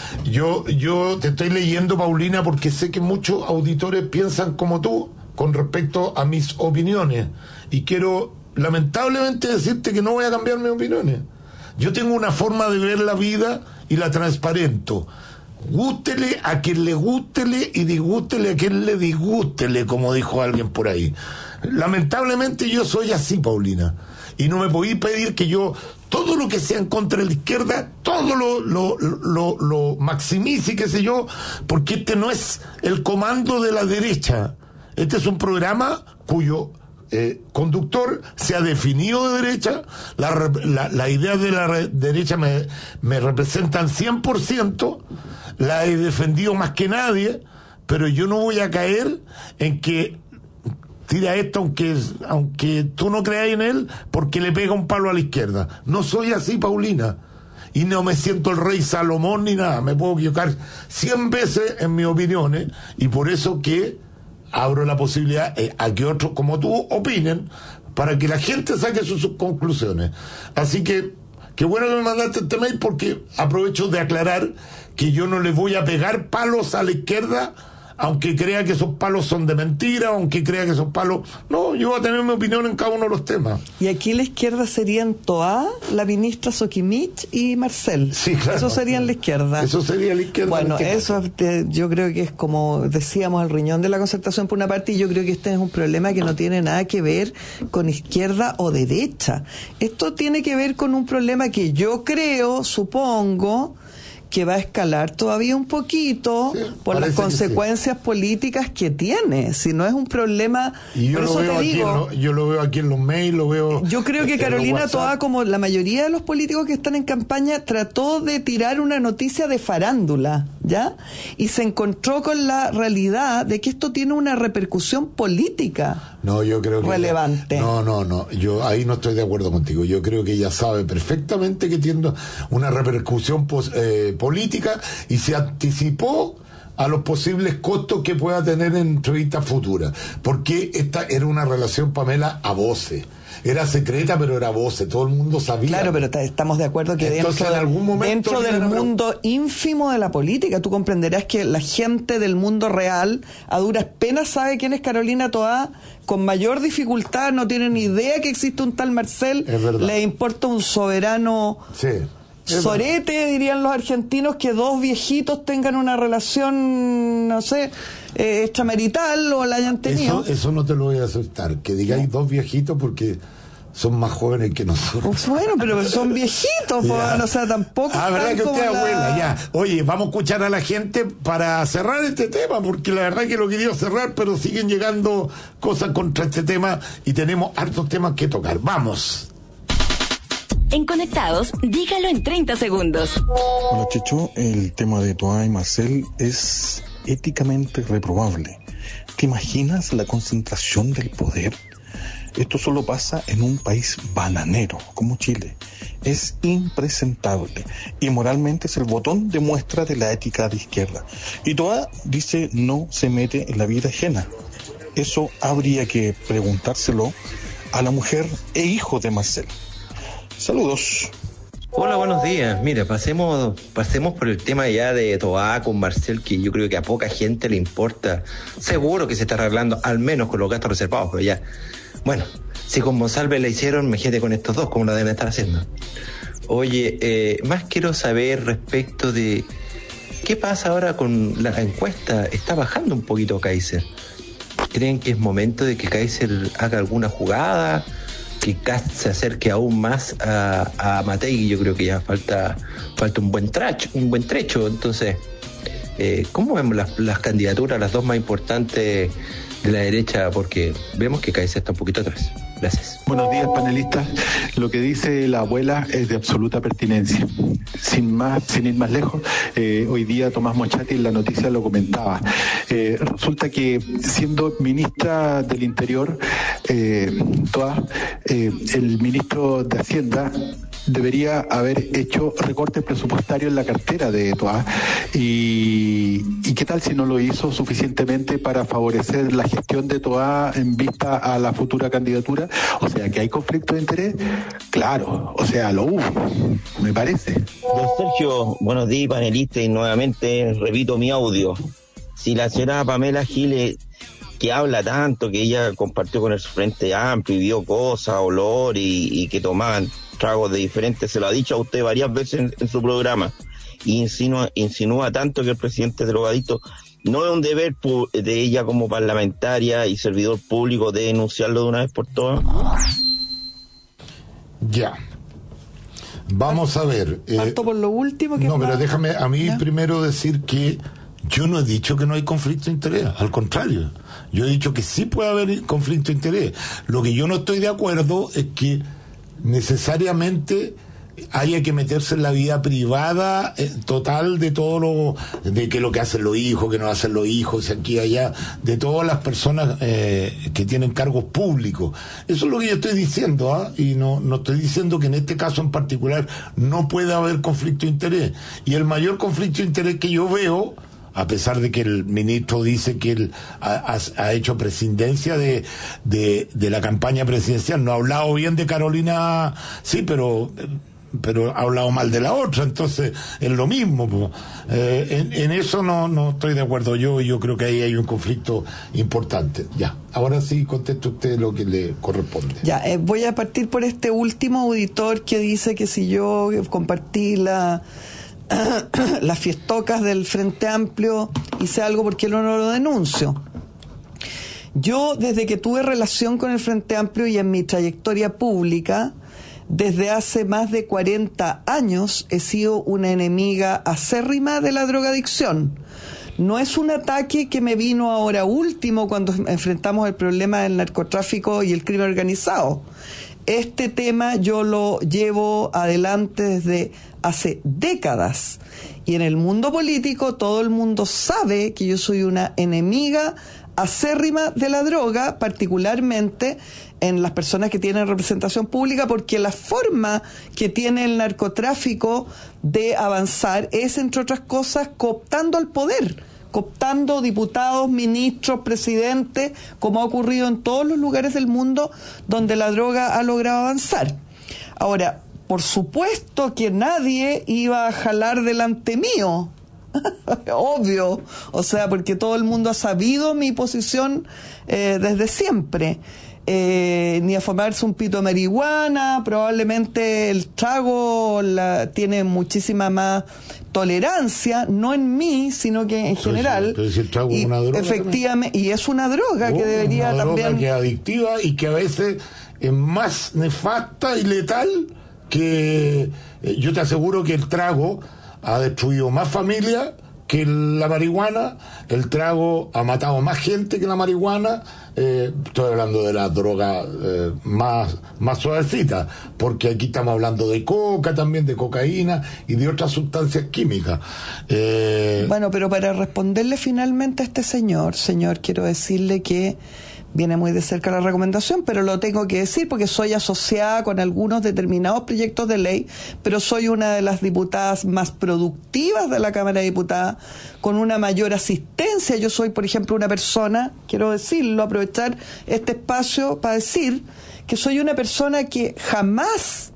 S2: Yo, yo te estoy leyendo, Paulina, porque sé que muchos auditores piensan como tú con respecto a mis opiniones, y quiero lamentablemente decirte que no voy a cambiar mis opiniones. Yo tengo una forma de ver la vida y la transparento. Gústele a quien le gústele y disgústele a quien le disgústele, como dijo alguien por ahí. Lamentablemente yo soy así, Paulina, y no me podéis pedir que yo todo lo que sea en contra de la izquierda, todo lo, lo, lo, lo maximice, qué sé yo, porque este no es el comando de la derecha. Este es un programa cuyo eh, conductor se ha definido de derecha. La, la, la idea de la re, derecha me, me representan cien por ciento, la he defendido más que nadie, pero yo no voy a caer en que tira esto aunque, aunque tú no creas en él, porque le pega un palo a la izquierda. No soy así, Paulina. Y no me siento el rey Salomón ni nada. Me puedo equivocar cien veces en mis opiniones, y por eso que abro la posibilidad eh, a que otros como tú opinen, para que la gente saque sus, sus conclusiones. Así que, qué bueno que me mandaste este mail, porque aprovecho de aclarar que yo no le voy a pegar palos a la izquierda, aunque crea que esos palos son de mentira, aunque crea que esos palos... No, yo voy a tener mi opinión en cada uno de los temas.
S3: Y aquí la izquierda serían Toá, la ministra Soquimich y Marcel.
S2: Sí, claro.
S3: Eso serían la izquierda.
S2: Eso sería la izquierda.
S3: Bueno,
S2: la
S3: eso te, yo creo que es, como decíamos, el riñón de la concertación por una parte, y yo creo que este es un problema que no tiene nada que ver con izquierda o derecha. Esto tiene que ver con un problema que yo creo, supongo, que va a escalar todavía un poquito, sí, por las consecuencias sí. políticas que tiene. Si no es un problema...
S2: Y yo,
S3: por
S2: lo
S3: eso
S2: veo
S3: te
S2: aquí
S3: digo,
S2: en lo, yo lo veo aquí en los mails, lo veo...
S3: Yo creo que Carolina Toá, como la mayoría de los políticos que están en campaña, trató de tirar una noticia de farándula, ¿ya? Y se encontró con la realidad de que esto tiene una repercusión política.
S2: No, yo creo que...
S3: relevante.
S2: Ella, no, no, no. Yo ahí no estoy de acuerdo contigo. Yo creo que ella sabe perfectamente que tiene una repercusión pos, eh, política, y se anticipó a los posibles costos que pueda tener en entrevistas futuras, porque esta era una relación, Pamela, a voces. Era secreta, pero era voces, todo el mundo sabía.
S3: Claro, pero estamos de acuerdo que
S2: Entonces,
S3: dentro,
S2: en algún momento
S3: dentro del
S2: era...
S3: mundo ínfimo de la política, tú comprenderás que la gente del mundo real a duras penas sabe quién es Carolina Toá, con mayor dificultad no tienen ni idea que existe un tal Marcel, le importa un soberano...
S2: Sí.
S3: Sorete, dirían los argentinos, que dos viejitos tengan una relación, no sé, eh, extramarital o la hayan tenido.
S2: Eso, eso no te lo voy a aceptar, que digáis dos viejitos, porque son más jóvenes que nosotros.
S3: Bueno, pero son viejitos, pues, o sea, tampoco.
S2: Ah, verdad que usted es
S3: la...
S2: abuela, ya. Oye, vamos a escuchar a la gente para cerrar este tema, porque la verdad que lo quería cerrar, pero siguen llegando cosas contra este tema y tenemos hartos temas que tocar. Vamos.
S4: En Conectados, dígalo en treinta segundos.
S8: Hola, Checho. El tema de Toa y Marcel es éticamente reprobable. ¿Te imaginas la concentración del poder? Esto solo pasa en un país bananero como Chile. Es impresentable y moralmente es el botón de muestra de la ética de izquierda. Y Toa dice no se mete en la vida ajena. Eso habría que preguntárselo a la mujer e hijo de Marcel. Saludos.
S10: Hola, buenos días. Mira, pasemos pasemos por el tema ya de Toa con Marcel, que yo creo que a poca gente le importa. Seguro que se está arreglando, al menos con los gastos reservados, pero ya. Bueno, si con Monsalve la hicieron, imagínate con estos dos, como la deben estar haciendo. Oye, eh, más quiero saber respecto de qué pasa ahora con la encuesta. Está bajando un poquito Kaiser. ¿Creen que es momento de que Kaiser haga alguna jugada? Que Kast se acerque aún más a, a Matei. Yo creo que ya falta falta un buen tracho, un buen trecho. Entonces, eh, ¿cómo vemos las, las candidaturas, las dos más importantes de la derecha? Porque vemos que Kaiser está un poquito atrás. Gracias.
S8: Buenos días, panelistas. Lo que dice la abuela es de absoluta pertinencia. Sin más, sin ir más lejos, eh, hoy día Tomás Mochati en la noticia lo comentaba. Eh, resulta que siendo ministra del Interior, eh, toda, eh, el ministro de Hacienda debería haber hecho recortes presupuestarios en la cartera de Toa. Y, y qué tal si no lo hizo suficientemente para favorecer la gestión de Toa en vista a la futura candidatura. O sea, que hay conflicto de interés, claro, o sea, lo hubo, me parece.
S11: Don Sergio, buenos días, panelista, y nuevamente repito mi audio. Si la señora Pamela Giles, que habla tanto, que ella compartió con el Frente Amplio y vio cosas, olor y, y que tomaban tragos de diferentes, se lo ha dicho a usted varias veces en, en su programa, y insinúa, insinúa tanto que el presidente drogadicto, no es un deber de ella como parlamentaria y servidor público de denunciarlo de una vez por todas.
S2: Ya. Vamos a ver.
S3: Eh, Parto por lo último que
S2: No,
S3: más...
S2: pero déjame a mí
S3: ¿Ya?
S2: primero decir que yo no he dicho que no hay conflicto de interés, al contrario. Yo he dicho que sí puede haber conflicto de interés. Lo que yo no estoy de acuerdo es que necesariamente haya que meterse en la vida privada eh, total de todo lo, de que lo que hacen los hijos, que no hacen los hijos, aquí y allá, de todas las personas eh, que tienen cargos públicos. Eso es lo que yo estoy diciendo, ¿ah? Y no, no estoy diciendo que en este caso en particular no pueda haber conflicto de interés. Y el mayor conflicto de interés que yo veo, a pesar de que el ministro dice que él ha, ha, ha hecho presidencia de, de, de la campaña presidencial, no ha hablado bien de Carolina, sí, pero pero ha hablado mal de la otra, entonces es lo mismo. Pues. Eh, en, en eso no, no estoy de acuerdo yo, y yo creo que ahí hay un conflicto importante. Ya, ahora sí conteste usted lo que le corresponde.
S3: Ya, eh, voy a partir por este último auditor que dice que si yo compartí la las fiestocas del Frente Amplio, hice algo porque no lo denuncio. Yo, desde que tuve relación con el Frente Amplio y en mi trayectoria pública, desde hace más de cuarenta años he sido una enemiga acérrima de la drogadicción. No es un ataque que me vino ahora último cuando enfrentamos el problema del narcotráfico y el crimen organizado. Este tema yo lo llevo adelante desde hace décadas, y en el mundo político todo el mundo sabe que yo soy una enemiga acérrima de la droga, particularmente en las personas que tienen representación pública, porque la forma que tiene el narcotráfico de avanzar es, entre otras cosas, cooptando al poder, cooptando diputados, ministros, presidentes, como ha ocurrido en todos los lugares del mundo donde la droga ha logrado avanzar. Ahora, por supuesto que nadie iba a jalar delante mío, obvio, o sea, porque todo el mundo ha sabido mi posición eh, desde siempre. eh, ni a fumarse un pito de marihuana. Probablemente el trago la, tiene muchísima más tolerancia, no en mí, sino que en general.
S2: Pero si el trago es una droga.
S3: Efectivamente, también. Y es una droga oh, que debería
S2: una
S3: también.
S2: Droga que es adictiva y que a veces es más nefasta y letal que. Eh, yo te aseguro que el trago ha destruido más familias que la marihuana, el trago ha matado más gente que la marihuana. Eh, estoy hablando de las drogas eh, más, más suavecitas, porque aquí estamos hablando de coca también, de cocaína y de otras sustancias químicas. Eh...
S3: Bueno, pero para responderle finalmente a este señor, señor, quiero decirle que viene muy de cerca la recomendación, pero lo tengo que decir porque soy asociada con algunos determinados proyectos de ley, pero soy una de las diputadas más productivas de la Cámara de Diputadas, con una mayor asistencia. Yo soy, por ejemplo, una persona, quiero decirlo, aprovechar este espacio para decir que soy una persona que jamás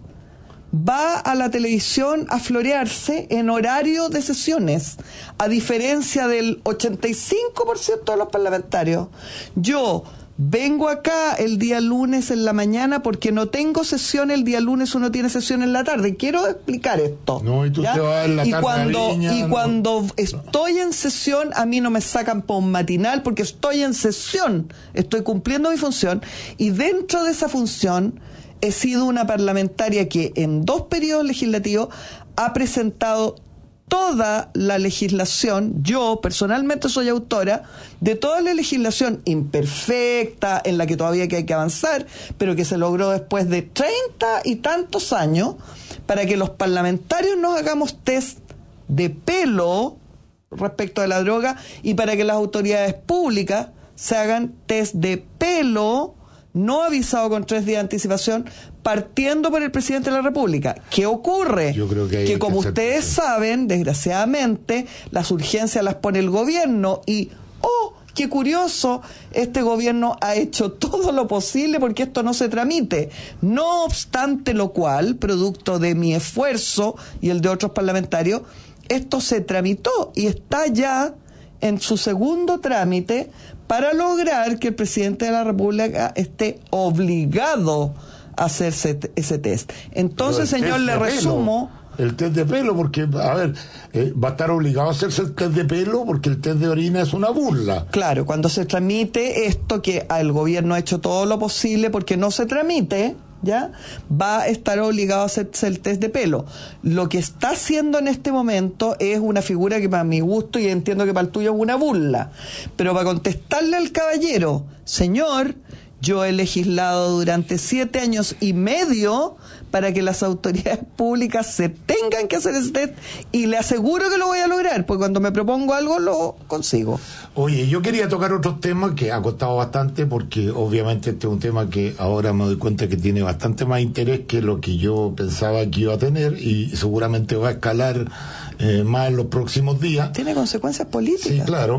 S3: va a la televisión a florearse en horario de sesiones, a diferencia del ochenta y cinco por ciento de los parlamentarios. Yo vengo acá el día lunes en la mañana porque no tengo sesión el día lunes, uno tiene sesión en la tarde. Quiero explicar esto.
S2: No, y tú te vas en la
S3: y
S2: tarde
S3: cuando,
S2: a Viña,
S3: y
S2: no.
S3: cuando estoy en sesión, a mí no me sacan para un matinal porque estoy en sesión, estoy cumpliendo mi función, y dentro de esa función he sido una parlamentaria que en dos periodos legislativos ha presentado toda la legislación. Yo personalmente soy autora de toda la legislación imperfecta, en la que todavía hay que avanzar, pero que se logró después de treinta y tantos años, para que los parlamentarios nos hagamos test de pelo respecto de la droga y para que las autoridades públicas se hagan test de pelo no avisado con tres días de anticipación, partiendo por el presidente de la República. ¿Qué ocurre?
S2: Yo creo que,
S3: que como
S2: que
S3: ustedes saben, desgraciadamente, las urgencias las pone el gobierno y, oh, qué curioso, este gobierno ha hecho todo lo posible porque esto no se tramite. No obstante lo cual, producto de mi esfuerzo y el de otros parlamentarios, esto se tramitó y está ya en su segundo trámite para lograr que el presidente de la República esté obligado a hacerse ese test. Entonces, señor, le resumo...
S2: El test de pelo, porque, a ver, eh, va a estar obligado a hacerse el test de pelo porque el test de orina es una burla.
S3: Claro, cuando se tramite esto, que el gobierno ha hecho todo lo posible porque no se tramite, ¿ya? Va a estar obligado a hacerse el test de pelo. Lo que está haciendo en este momento es una figura que para mi gusto, y entiendo que para el tuyo es una burla, pero para contestarle al caballero, señor, yo he legislado durante siete años y medio para que las autoridades públicas se tengan que hacer ese test, y le aseguro que lo voy a lograr, porque cuando me propongo algo lo consigo.
S2: Oye, yo quería tocar otros temas que ha costado bastante, porque obviamente este es un tema que ahora me doy cuenta que tiene bastante más interés que lo que yo pensaba que iba a tener, y seguramente va a escalar eh, más en los próximos días.
S3: Tiene consecuencias políticas.
S2: Sí, claro.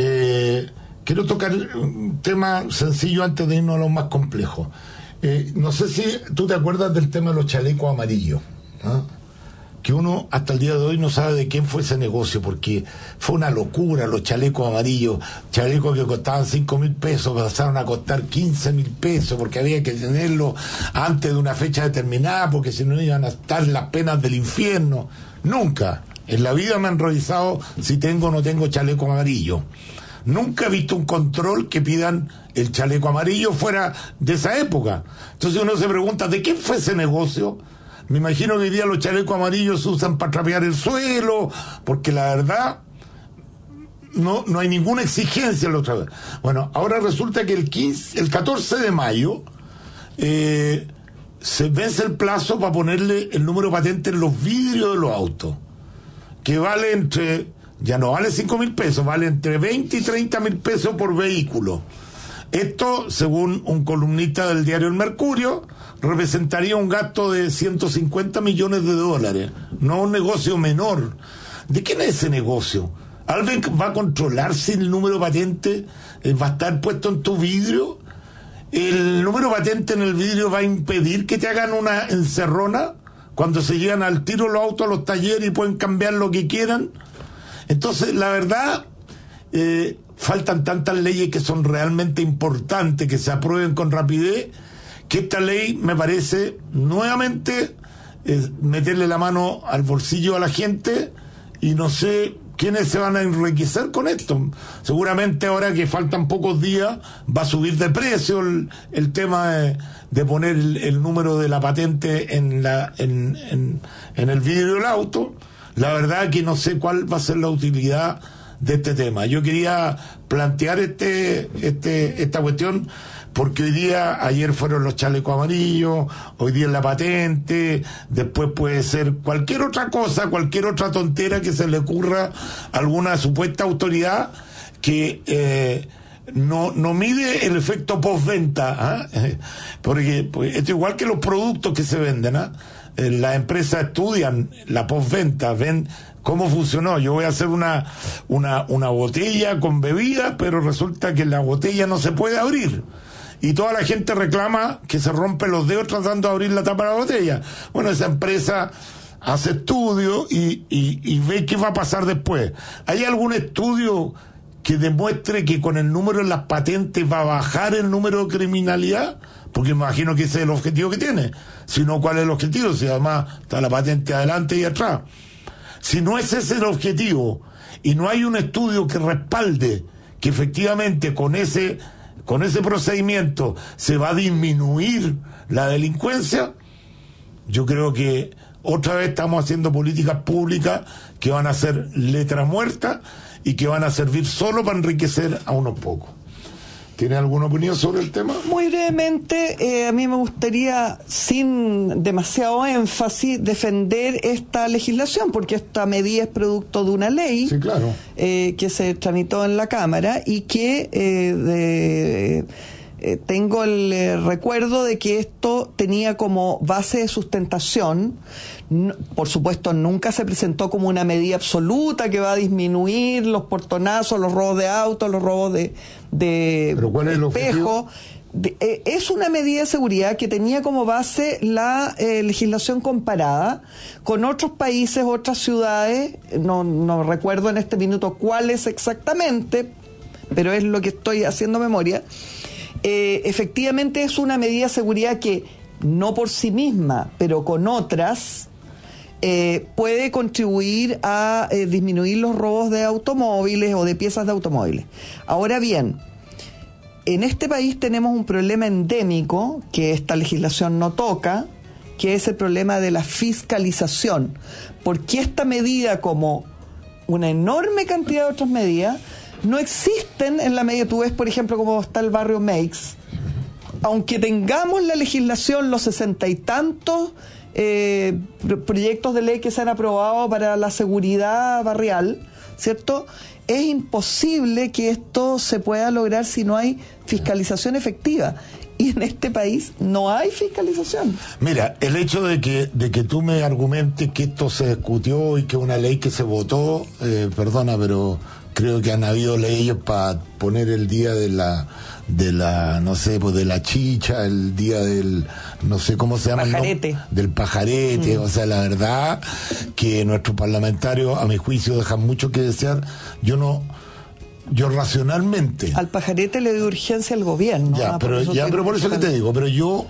S2: Eh, quiero tocar un tema sencillo antes de irnos a lo más complejo. Eh, no sé si tú te acuerdas del tema de los chalecos amarillos, ¿ah? Que uno hasta el día de hoy no sabe de quién fue ese negocio, porque fue una locura. Los chalecos amarillos, chalecos que costaban cinco mil pesos, pasaron a costar quince mil pesos, porque había que tenerlo antes de una fecha determinada, porque si no iban a estar las penas del infierno. Nunca en la vida me han revisado si tengo o no tengo chaleco amarillo. Nunca he visto un control que pidan el chaleco amarillo fuera de esa época. Entonces uno se pregunta, ¿de qué fue ese negocio? Me imagino que hoy día los chalecos amarillos se usan para trapear el suelo, porque la verdad no, no hay ninguna exigencia en la otra vez. Bueno, ahora resulta que el quince, el catorce de mayo eh, se vence el plazo para ponerle el número patente en los vidrios de los autos, que vale entre... ya no vale cinco mil pesos, vale entre veinte y treinta mil pesos por vehículo. Esto, según un columnista del diario El Mercurio, representaría un gasto de ciento cincuenta millones de dólares, no un negocio menor. ¿De quién es ese negocio? ¿Alguien va a controlar si el número patente va a estar puesto en tu vidrio? ¿El número patente en el vidrio va a impedir que te hagan una encerrona cuando se llegan al tiro los autos a los talleres y pueden cambiar lo que quieran? Entonces, la verdad, eh, faltan tantas leyes que son realmente importantes, que se aprueben con rapidez, que esta ley me parece nuevamente eh, meterle la mano al bolsillo a la gente, y no sé quiénes se van a enriquecer con esto. Seguramente ahora que faltan pocos días va a subir de precio el, el tema de, de poner el, el número de la patente en, la, en, en, en el vidrio del auto. La verdad que no sé cuál va a ser la utilidad de este tema. Yo quería plantear este, este, esta cuestión porque hoy día, ayer fueron los chalecos amarillos, hoy día es la patente, después puede ser cualquier otra cosa, cualquier otra tontera que se le ocurra a alguna supuesta autoridad que eh, no, no mide el efecto postventa, ¿eh? Porque pues, esto igual que los productos que se venden, ¿eh? Las empresas estudian la postventa, ven cómo funcionó. Yo voy a hacer una, una, una botella con bebida, pero resulta que la botella no se puede abrir. Y toda la gente reclama que se rompen los dedos tratando de abrir la tapa de la botella. Bueno, esa empresa hace estudios y, y, y ve qué va a pasar después. ¿Hay algún estudio que demuestre que con el número de las patentes va a bajar el número de criminalidad? Porque me imagino que ese es el objetivo que tiene. Si no, ¿cuál es el objetivo? Si además está la patente adelante y atrás. Si no es ese el objetivo y no hay un estudio que respalde que efectivamente con ese con ese procedimiento se va a disminuir la delincuencia, yo creo que otra vez estamos haciendo políticas públicas que van a ser letra muerta y que van a servir solo para enriquecer a unos pocos. ¿Tiene alguna opinión sobre el tema?
S3: Muy brevemente, eh, a mí me gustaría, sin demasiado énfasis, defender esta legislación, porque esta medida es producto de una ley,
S2: sí, claro,
S3: eh, que se tramitó en la Cámara y que eh, de, eh, tengo el eh, recuerdo de que esto tenía como base de sustentación. No, por supuesto, nunca se presentó como una medida absoluta que va a disminuir los portonazos, los robos de autos, los robos de, de
S2: ¿Pero cuál es el
S3: espejo. De, eh, es una medida de seguridad que tenía como base la eh, legislación comparada con otros países, otras ciudades. No, no recuerdo en este minuto cuáles exactamente, pero es lo que estoy haciendo memoria. Eh, efectivamente es una medida de seguridad que no por sí misma, pero con otras, Eh, puede contribuir a eh, disminuir los robos de automóviles o de piezas de automóviles. Ahora bien, en este país tenemos un problema endémico que esta legislación no toca, que es el problema de la fiscalización. Porque esta medida, como una enorme cantidad de otras medidas, no existen en la medida. Tú ves, por ejemplo, cómo está el barrio Meix. Aunque tengamos la legislación, los sesenta y tantos Eh, pro- proyectos de ley que se han aprobado para la seguridad barrial, ¿cierto? Es imposible que esto se pueda lograr si no hay fiscalización efectiva. Y en este país no hay fiscalización.
S2: Mira, el hecho de que de que tú me argumentes que esto se discutió y que una ley que se votó, eh, perdona, pero creo que han habido leyes para poner el día de la de la no sé, pues de la chicha, el día del no sé cómo se llama,
S3: pajarete.
S2: El nombre, del pajarete. Mm. O sea, la verdad que nuestros parlamentarios, a mi juicio, dejan mucho que desear. Yo no Yo racionalmente...
S3: Al pajarete le dio urgencia al gobierno.
S2: Ya,
S3: ah,
S2: pero,
S3: por eso,
S2: ya,
S3: te...
S2: pero por eso que te digo, pero yo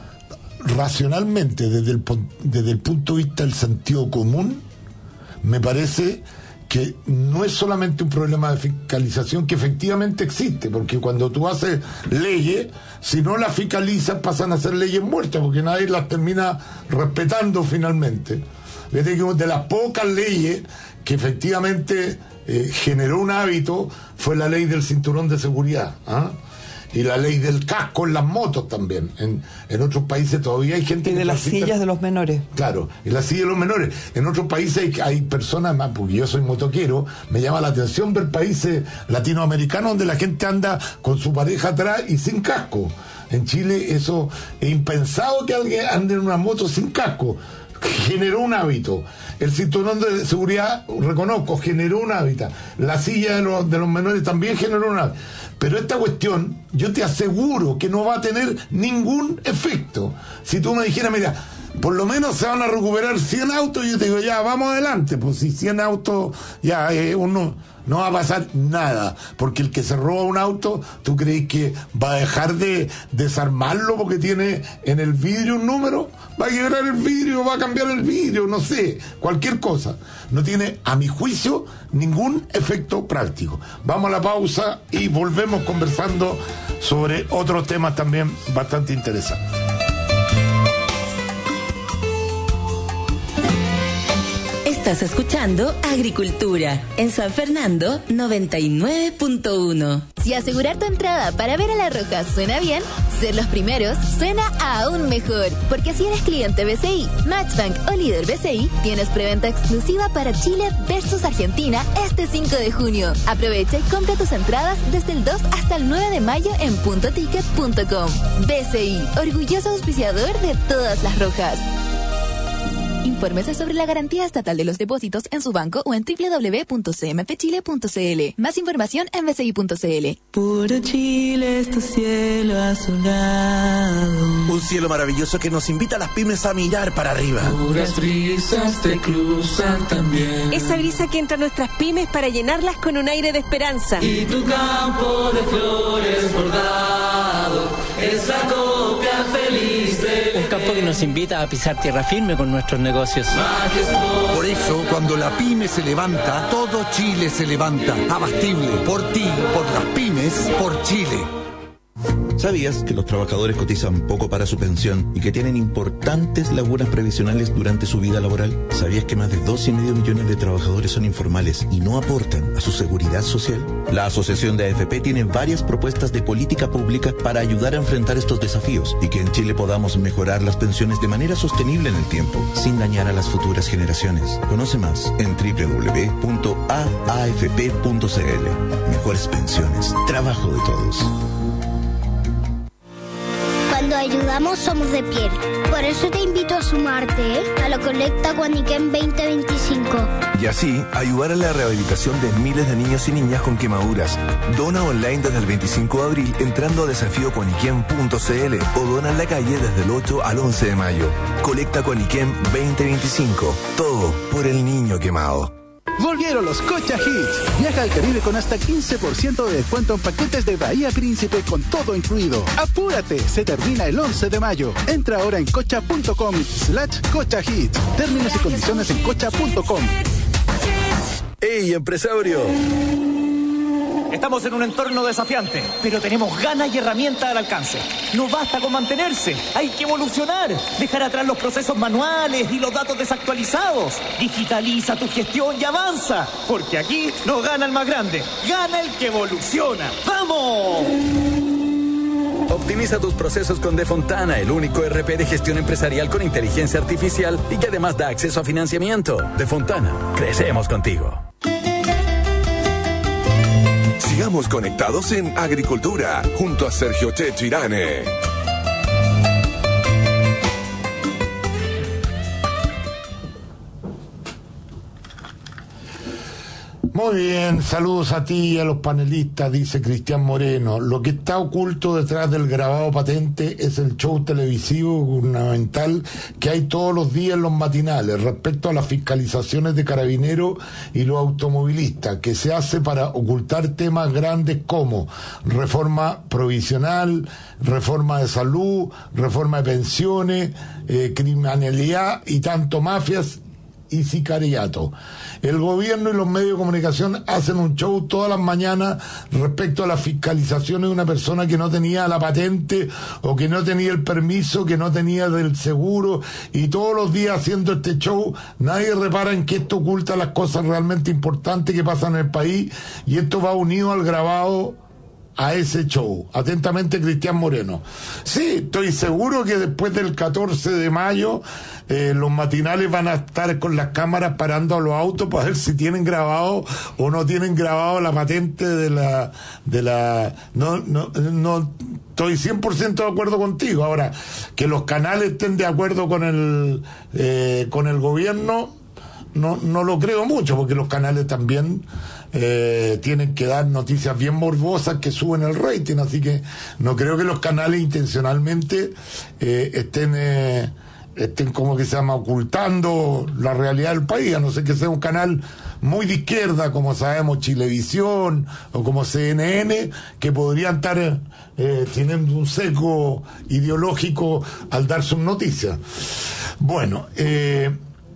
S2: racionalmente, desde el, desde el punto de vista del sentido común, me parece que no es solamente un problema de fiscalización, que efectivamente existe, porque cuando tú haces leyes, si no las fiscalizas pasan a ser leyes muertas, porque nadie las termina respetando finalmente. Desde que de las pocas leyes que efectivamente eh, generó un hábito fue la ley del cinturón de seguridad, ¿ah? Y la ley del casco en las motos también. En, en otros países todavía hay gente
S3: y
S2: que
S3: de las
S2: transita...
S3: sillas de los menores.
S2: Claro, y las sillas de los menores. En otros países hay, hay personas más, porque yo soy motoquero, me llama la atención ver países latinoamericanos donde la gente anda con su pareja atrás y sin casco. En Chile eso es impensado que alguien ande en una moto sin casco. Generó un hábito. El cinturón de seguridad, reconozco, generó un hábito. La silla de los, de los menores también generó un hábito. Pero esta cuestión, yo te aseguro que no va a tener ningún efecto. Si tú me dijeras, mira, por lo menos se van a recuperar cien autos, yo te digo, ya, vamos adelante. Pues si cien autos, ya, eh, uno, no va a pasar nada, porque el que se roba un auto, ¿tú crees que va a dejar de desarmarlo porque tiene en el vidrio un número? Va a quebrar el vidrio, va a cambiar el vidrio, no sé, cualquier cosa. No tiene, a mi juicio, ningún efecto práctico. Vamos a la pausa y volvemos conversando sobre otros temas también bastante interesantes.
S4: Estás escuchando Agricultura en San Fernando noventa y nueve punto uno.
S5: Si asegurar tu entrada para ver a la Roja suena bien, ser los primeros suena aún mejor. Porque si eres cliente B C I, Matchbank o líder B C I, tienes preventa exclusiva para Chile versus Argentina este cinco de junio. Aprovecha y compra tus entradas desde el dos hasta el nueve de mayo en punto ticket punto com. B C I, orgulloso auspiciador de todas las rojas. Infórmese sobre la garantía estatal de los depósitos en su banco o en doble u doble u doble u punto c m f chile punto c l. Más información en b c i punto c l.
S12: Puro Chile es tu cielo azulado.
S7: Un cielo maravilloso que nos invita a las pymes a mirar para arriba.
S12: Puras brisas te cruzan también.
S13: Esa brisa que entra a nuestras pymes para llenarlas con un aire de esperanza.
S12: Y tu campo de flores bordado es la copia feliz de...
S14: Un campo que nos invita a pisar tierra firme con nuestros negocios.
S15: Por eso, cuando la pyme se levanta, todo Chile se levanta. Abastible, por ti, por las pymes, por Chile.
S6: ¿Sabías que los trabajadores cotizan poco para su pensión y que tienen importantes lagunas previsionales durante su vida laboral? ¿Sabías que más de dos y medio millones de trabajadores son informales y no aportan a su seguridad social? La Asociación de A F P tiene varias propuestas de política pública para ayudar a enfrentar estos desafíos y que en Chile podamos mejorar las pensiones de manera sostenible en el tiempo, sin dañar a las futuras generaciones. Conoce más en doble u doble u doble u punto a a f p punto c l. Mejores pensiones, trabajo de todos.
S25: Cuando ayudamos somos de piel. Por eso te invito a sumarte ¿eh? a la colecta Guaniquén veinte veinticinco.
S1: Y así, ayudar a la rehabilitación de miles de niños y niñas con quemaduras. Dona online desde el veinticinco de abril entrando a desafío cuaniquén punto c l o dona en la calle desde el ocho al once de mayo. Colecta Guaniquén veinte veinticinco. Todo por el niño quemado.
S18: Volvieron los Cocha Hits. Viaja al Caribe con hasta quince por ciento de descuento en paquetes de Bahía Príncipe con todo incluido. ¡Apúrate! Se termina el once de mayo. Entra ahora en cocha punto com slash cocha hits. Términos y condiciones en cocha punto com.
S1: ¡Ey, empresario!
S26: Estamos en un entorno desafiante, pero tenemos ganas y herramientas al alcance. No basta con mantenerse, hay que evolucionar, dejar atrás los procesos manuales y los datos desactualizados. Digitaliza tu gestión y avanza, porque aquí no gana el más grande, gana el que evoluciona. ¡Vamos!
S27: Optimiza tus procesos con Defontana, el único E R P de gestión empresarial con inteligencia artificial y que además da acceso a financiamiento. Defontana, crecemos contigo.
S1: Sigamos conectados en Agricultura, junto a Sergio Checho Irane.
S2: Muy bien, saludos a ti y a los panelistas, dice Cristian Moreno. Lo que está oculto detrás del grabado patente es el show televisivo gubernamental que hay todos los días en los matinales respecto a las fiscalizaciones de carabineros y los automovilistas, que se hace para ocultar temas grandes como reforma provisional, reforma de salud, reforma de pensiones, eh, criminalidad y tanto mafias y sicariato. El gobierno y los medios de comunicación hacen un show todas las mañanas respecto a las fiscalizaciones de una persona que no tenía la patente o que no tenía el permiso, que no tenía del seguro, y todos los días haciendo este show. Nadie repara en que esto oculta las cosas realmente importantes que pasan en el país, y esto va unido al grabado a ese show. Atentamente, Cristian Moreno. Sí, estoy seguro que después del catorce de mayo eh, los matinales van a estar con las cámaras parando a los autos para ver si tienen grabado o no tienen grabado la patente de la de la no no no estoy cien por ciento de acuerdo contigo. Ahora, que los canales estén de acuerdo con el eh, con el gobierno, no no lo creo mucho, porque los canales también Eh, tienen que dar noticias bien morbosas que suben el rating, así que no creo que los canales intencionalmente eh, estén eh, estén, como que se llama, ocultando la realidad del país, a no ser que sea un canal muy de izquierda, como sabemos, Chilevisión o como C N N, que podrían estar eh, teniendo un sesgo ideológico al dar sus noticias. Bueno, eh,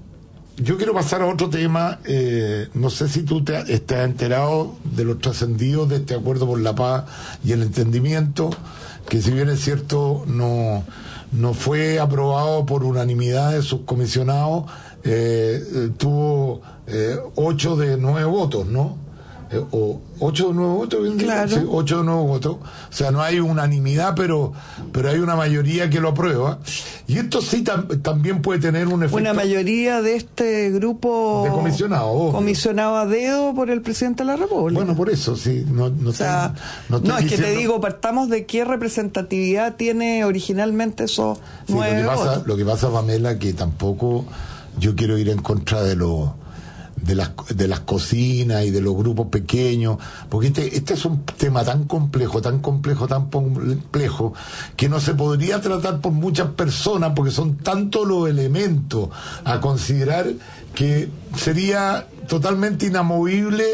S2: yo quiero pasar a otro tema. Eh, no sé si tú te estás enterado de los trascendidos de este acuerdo por la paz y el entendimiento, que si bien es cierto no, no fue aprobado por unanimidad de sus comisionados, eh, eh, tuvo eh, ocho de nueve votos, ¿no? Eh, o ocho de nueve votos, ¿bien?
S3: Claro.
S2: Sí, ocho de nueve votos. O sea, no hay unanimidad, pero pero hay una mayoría que lo aprueba. Y esto sí tam- también puede tener un efecto.
S3: Una mayoría de este grupo
S2: de comisionados,
S3: comisionado a dedo por el presidente de la República.
S2: Bueno, por eso, sí. No, no,
S3: o sea,
S2: no,
S3: no es
S2: diciendo...
S3: que te digo, partamos de qué representatividad tiene originalmente esos
S2: sí,
S3: nueve
S2: lo que pasa,
S3: votos.
S2: Lo que pasa, Pamela, que tampoco yo quiero ir en contra de los de las de las cocinas y de los grupos pequeños, porque este este es un tema tan complejo, tan complejo, tan complejo, que no se podría tratar por muchas personas, porque son tantos los elementos a considerar que sería totalmente inamovible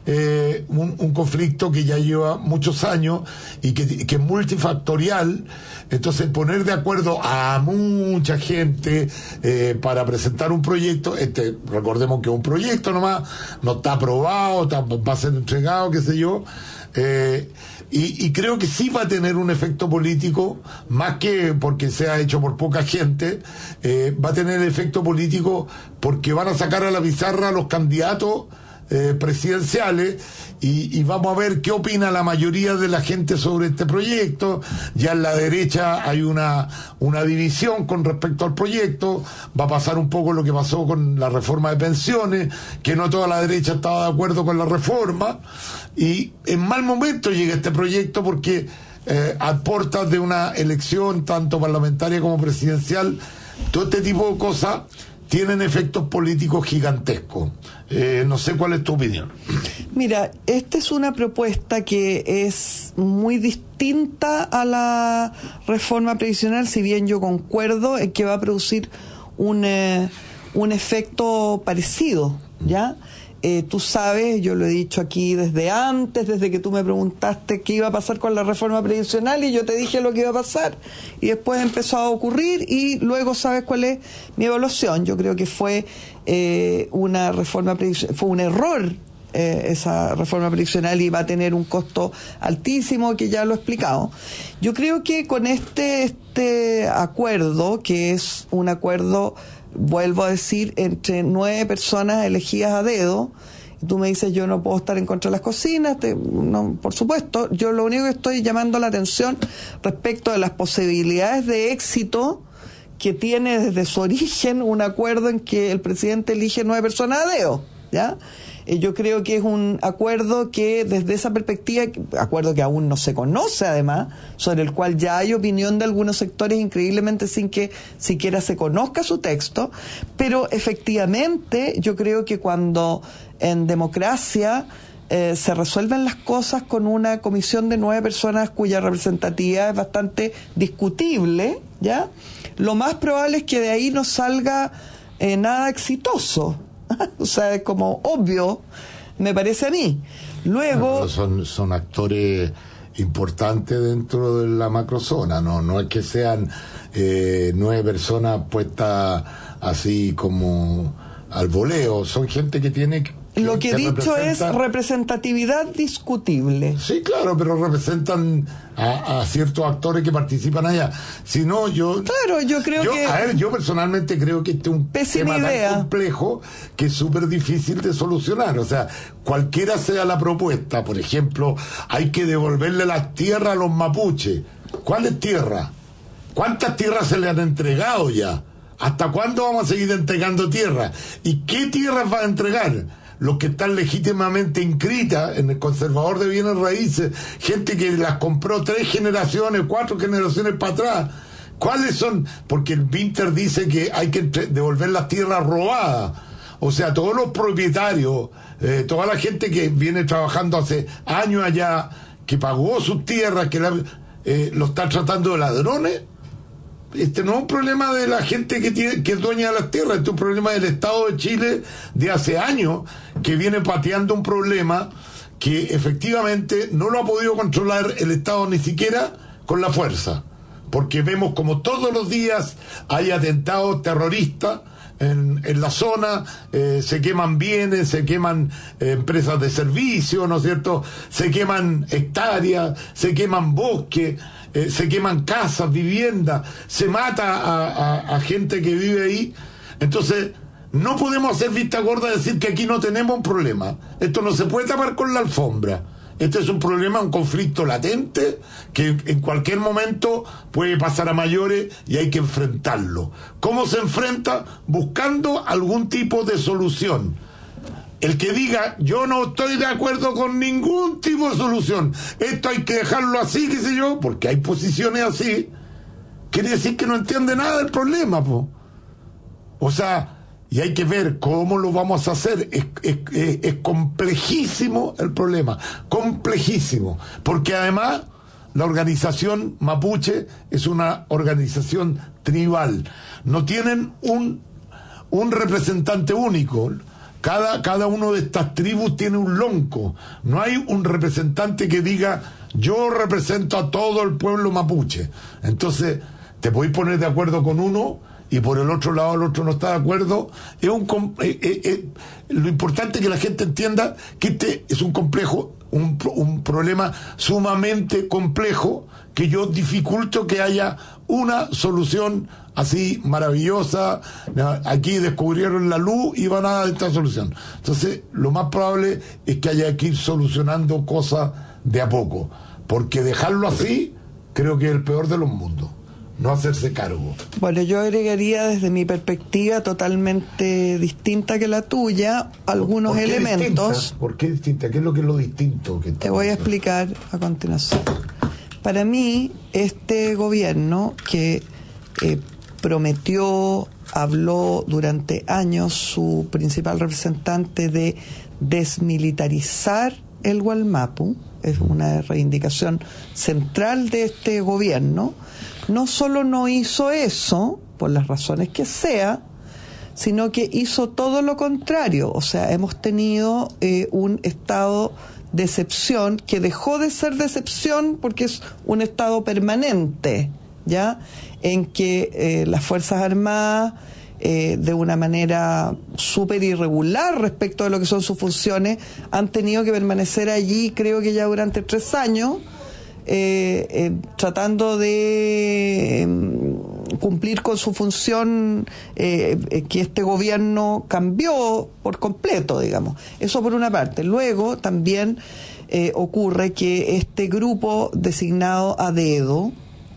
S2: eh, un, un conflicto que ya lleva muchos años y que, que es multifactorial. Entonces, poner de acuerdo a mucha gente eh, para presentar un proyecto, este, recordemos que es un proyecto nomás, no está aprobado, está, va a ser entregado, qué sé yo, eh, y, y creo que sí va a tener un efecto político, más que porque sea hecho por poca gente, eh, va a tener efecto político porque van a sacar a la pizarra a los candidatos Eh, presidenciales y, y vamos a ver qué opina la mayoría de la gente sobre este proyecto. Ya en la derecha hay una una división con respecto al proyecto. Va a pasar un poco lo que pasó con la reforma de pensiones, que no toda la derecha estaba de acuerdo con la reforma, y en mal momento llega este proyecto porque eh, a puertas de una elección tanto parlamentaria como presidencial, todo este tipo de cosas tienen efectos políticos gigantescos. Eh, no sé cuál es tu opinión.
S3: Mira, esta es una propuesta que es muy distinta a la reforma previsional, si bien yo concuerdo en que va a producir un, eh, un efecto parecido, ¿ya? Eh, tú sabes, yo lo he dicho aquí desde antes, desde que tú me preguntaste qué iba a pasar con la reforma previsional, y yo te dije lo que iba a pasar, y después empezó a ocurrir, y luego sabes cuál es mi evaluación. Yo creo que fue eh, una reforma previsional, fue un error eh, esa reforma previsional, y va a tener un costo altísimo, que ya lo he explicado. Yo creo que con este, este acuerdo, que es un acuerdo, vuelvo a decir, entre nueve personas elegidas a dedo, y tú me dices, yo no puedo estar en contra de las cocinas, te, no, por supuesto, yo lo único que estoy llamando la atención respecto de las posibilidades de éxito que tiene desde su origen un acuerdo en que el presidente elige nueve personas a dedo, ¿ya? Yo creo que es un acuerdo que desde esa perspectiva, acuerdo que aún no se conoce además, sobre el cual ya hay opinión de algunos sectores increíblemente sin que siquiera se conozca su texto, pero efectivamente yo creo que cuando en democracia eh, se resuelven las cosas con una comisión de nueve personas cuya representatividad es bastante discutible, ¿ya? Lo más probable es que de ahí no salga eh, nada exitoso. O sea, es como obvio, me parece a mí. Luego...
S2: Son, son actores importantes dentro de la macrozona, no, no es que sean eh, nueve personas puestas así como al voleo, son gente que tiene... Que,
S3: Lo que he dicho
S2: representa...
S3: es representatividad discutible.
S2: Sí, claro, pero representan a, a ciertos actores que participan allá. Si no, yo...
S3: Claro, yo creo
S2: yo,
S3: que...
S2: A ver, yo personalmente creo que este es un
S3: Pésima
S2: tema
S3: idea.
S2: tan complejo que es súper difícil de solucionar. O sea, cualquiera sea la propuesta, por ejemplo, hay que devolverle las tierras a los mapuches. ¿Cuáles tierras? ¿Cuántas tierras se le han entregado ya? ¿Hasta cuándo vamos a seguir entregando tierras? ¿Y qué tierras va a entregar? Los que están legítimamente inscritas en el conservador de bienes raíces, gente que las compró tres generaciones, cuatro generaciones para atrás. ¿Cuáles son? Porque el Winter dice que hay que devolver las tierras robadas. O sea, todos los propietarios, eh, toda la gente que viene trabajando hace años allá, que pagó sus tierras, que la, eh, lo están tratando de ladrones. este no es un problema de la gente que tiene que es dueña de las tierras, este es un problema del Estado de Chile de hace años, que viene pateando un problema que efectivamente no lo ha podido controlar el Estado ni siquiera con la fuerza, porque vemos como todos los días hay atentados terroristas en, en la zona, eh, se queman bienes, se queman eh, empresas de servicio, ¿no es cierto?, se queman hectáreas, se queman bosques, eh, se queman casas, viviendas, se mata a, a, a gente que vive ahí. Entonces no podemos hacer vista gorda y decir que aquí no tenemos un problema. Esto no se puede tapar con la alfombra. Este es un problema, un conflicto latente que en cualquier momento puede pasar a mayores y hay que enfrentarlo. ¿Cómo se enfrenta? Buscando algún tipo de solución. El que diga, yo no estoy de acuerdo con ningún tipo de solución, esto hay que dejarlo así, qué sé yo, porque hay posiciones así, quiere decir que no entiende nada del problema, po. O sea, y hay que ver cómo lo vamos a hacer. Es, es, es, es complejísimo el problema, complejísimo, porque además la organización mapuche es una organización tribal, no tienen un, un representante único. Cada, cada uno de estas tribus tiene un lonco, no hay un representante que diga yo represento a todo el pueblo mapuche. Entonces te podéis poner de acuerdo con uno y por el otro lado el otro no está de acuerdo. Es un eh, eh, eh, lo importante es que la gente entienda que este es un complejo, un, un problema sumamente complejo, que yo dificulto que haya una solución así maravillosa. Aquí descubrieron la luz y van a dar esta solución. Entonces lo más probable es que haya que ir solucionando cosas de a poco, porque dejarlo así creo que es el peor de los mundos, no hacerse cargo.
S3: Bueno, yo agregaría desde mi perspectiva totalmente distinta que la tuya algunos
S2: ¿Por qué
S3: elementos.
S2: Distinta? ¿Por qué distinta? ¿Qué es lo que es lo distinto? Que
S3: te voy a explicar a continuación. Para mí, este gobierno que eh, prometió, habló durante años su principal representante de desmilitarizar el Gualmapu, es una reivindicación central de este gobierno. No solo no hizo eso, por las razones que sea, sino que hizo todo lo contrario. O sea, hemos tenido eh, un estado de excepción que dejó de ser de excepción porque es un estado permanente, ¿ya? En que eh, las Fuerzas Armadas, eh, de una manera súper irregular respecto de lo que son sus funciones, han tenido que permanecer allí, creo que ya durante tres años, Eh, eh, tratando de eh, cumplir con su función eh, eh, que este gobierno cambió por completo, digamos. Eso por una parte. Luego también eh, ocurre que este grupo designado a dedo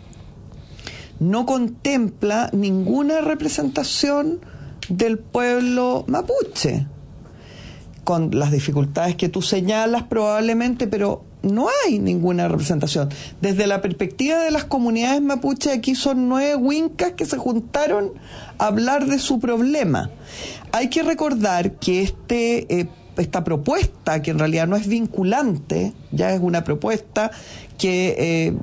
S3: no contempla ninguna representación del pueblo mapuche, con las dificultades que tú señalas probablemente, pero no hay ninguna representación. Desde la perspectiva de las comunidades mapuche, aquí son nueve huincas que se juntaron a hablar de su problema. Hay que recordar que este eh, esta propuesta, que en realidad no es vinculante, ya es una propuesta que eh,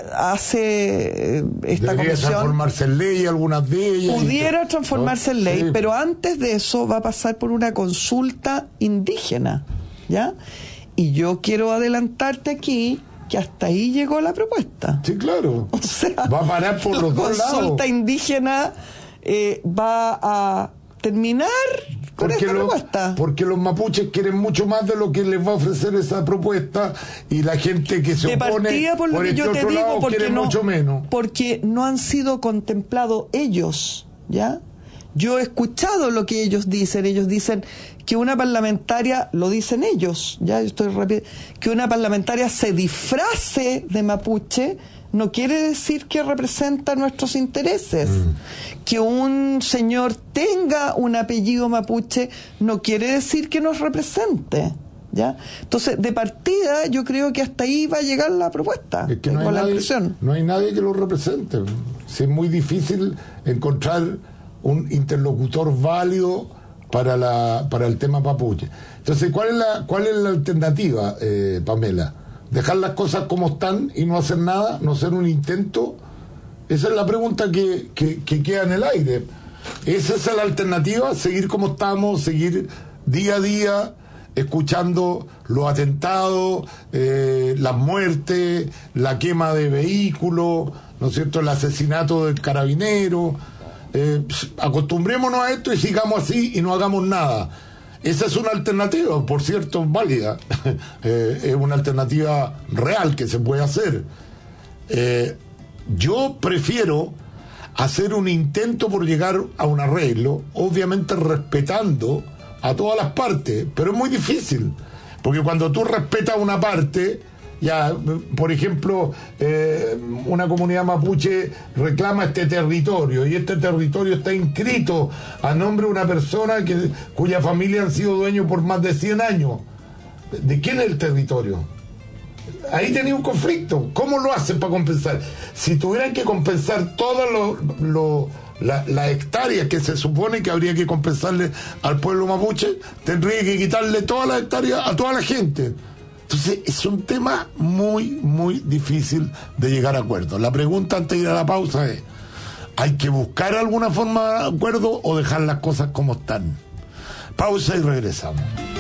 S3: hace eh, esta
S2: Debería
S3: comisión
S2: transformarse en ley, algunas de ellas.
S3: Pudiera transformarse en ley,
S2: Sí.
S3: pero antes de eso va a pasar por una consulta indígena, ¿ya? Y yo quiero adelantarte aquí que hasta ahí llegó la propuesta.
S2: Sí, claro.
S3: O sea,
S2: va a parar por los dos lados.
S3: La consulta indígena eh, va a terminar con
S2: Porque,
S3: esta
S2: lo-
S3: propuesta.
S2: porque los mapuches quieren mucho más de lo que les va a ofrecer esa propuesta, y la gente que se
S3: De
S2: opone
S3: partida, por lo que
S2: este
S3: yo te
S2: otro
S3: digo,
S2: lado
S3: porque
S2: quiere
S3: no,
S2: mucho menos.
S3: porque no han sido contemplados ellos, ¿ya? Yo he escuchado lo que ellos dicen. Ellos dicen que una parlamentaria, lo dicen ellos, ya estoy repi- que una parlamentaria se disfrace de mapuche no quiere decir que representa nuestros intereses. Mm. Que un señor tenga un apellido mapuche no quiere decir que nos represente, ¿ya? Entonces, de partida, yo creo que hasta ahí va a llegar la propuesta.
S2: Es que no
S3: tengo
S2: hay,
S3: la
S2: nadie,
S3: impresión.
S2: no hay nadie que lo represente. Sí, es muy difícil encontrar un interlocutor válido para la para el tema mapuche. Entonces, ¿cuál es la cuál es la alternativa, eh, Pamela? ¿Dejar las cosas como están y no hacer nada? ¿No hacer un intento Esa es la pregunta que, que, que queda en el aire. ¿Es esa la alternativa? ¿Seguir como estamos? ¿Seguir día a día escuchando los atentados, eh, las muertes, la quema de vehículos, ¿no es cierto?, el asesinato del carabinero? Eh, acostumbrémonos a esto y sigamos así y no hagamos nada. Esa es una alternativa, por cierto, válida. eh, es una alternativa real que se puede hacer. Eh, yo prefiero hacer un intento por llegar a un arreglo, obviamente respetando a todas las partes, pero es muy difícil, porque cuando tú respetas una parte, ya, por ejemplo, eh, una comunidad mapuche reclama este territorio y este territorio está inscrito a nombre de una persona que, cuya familia han sido dueños por más de cien años. ¿De quién es el territorio? Ahí tenía un conflicto. ¿Cómo lo hacen para compensar? Si tuvieran que compensar todas las lo, la, la hectáreas que se supone que habría que compensarle al pueblo mapuche, tendría que quitarle todas las hectáreas a toda la gente. Entonces es un tema muy, muy difícil de llegar a acuerdo. La pregunta antes de ir a la pausa es: ¿hay que buscar alguna forma de acuerdo o dejar las cosas como están? Pausa y regresamos.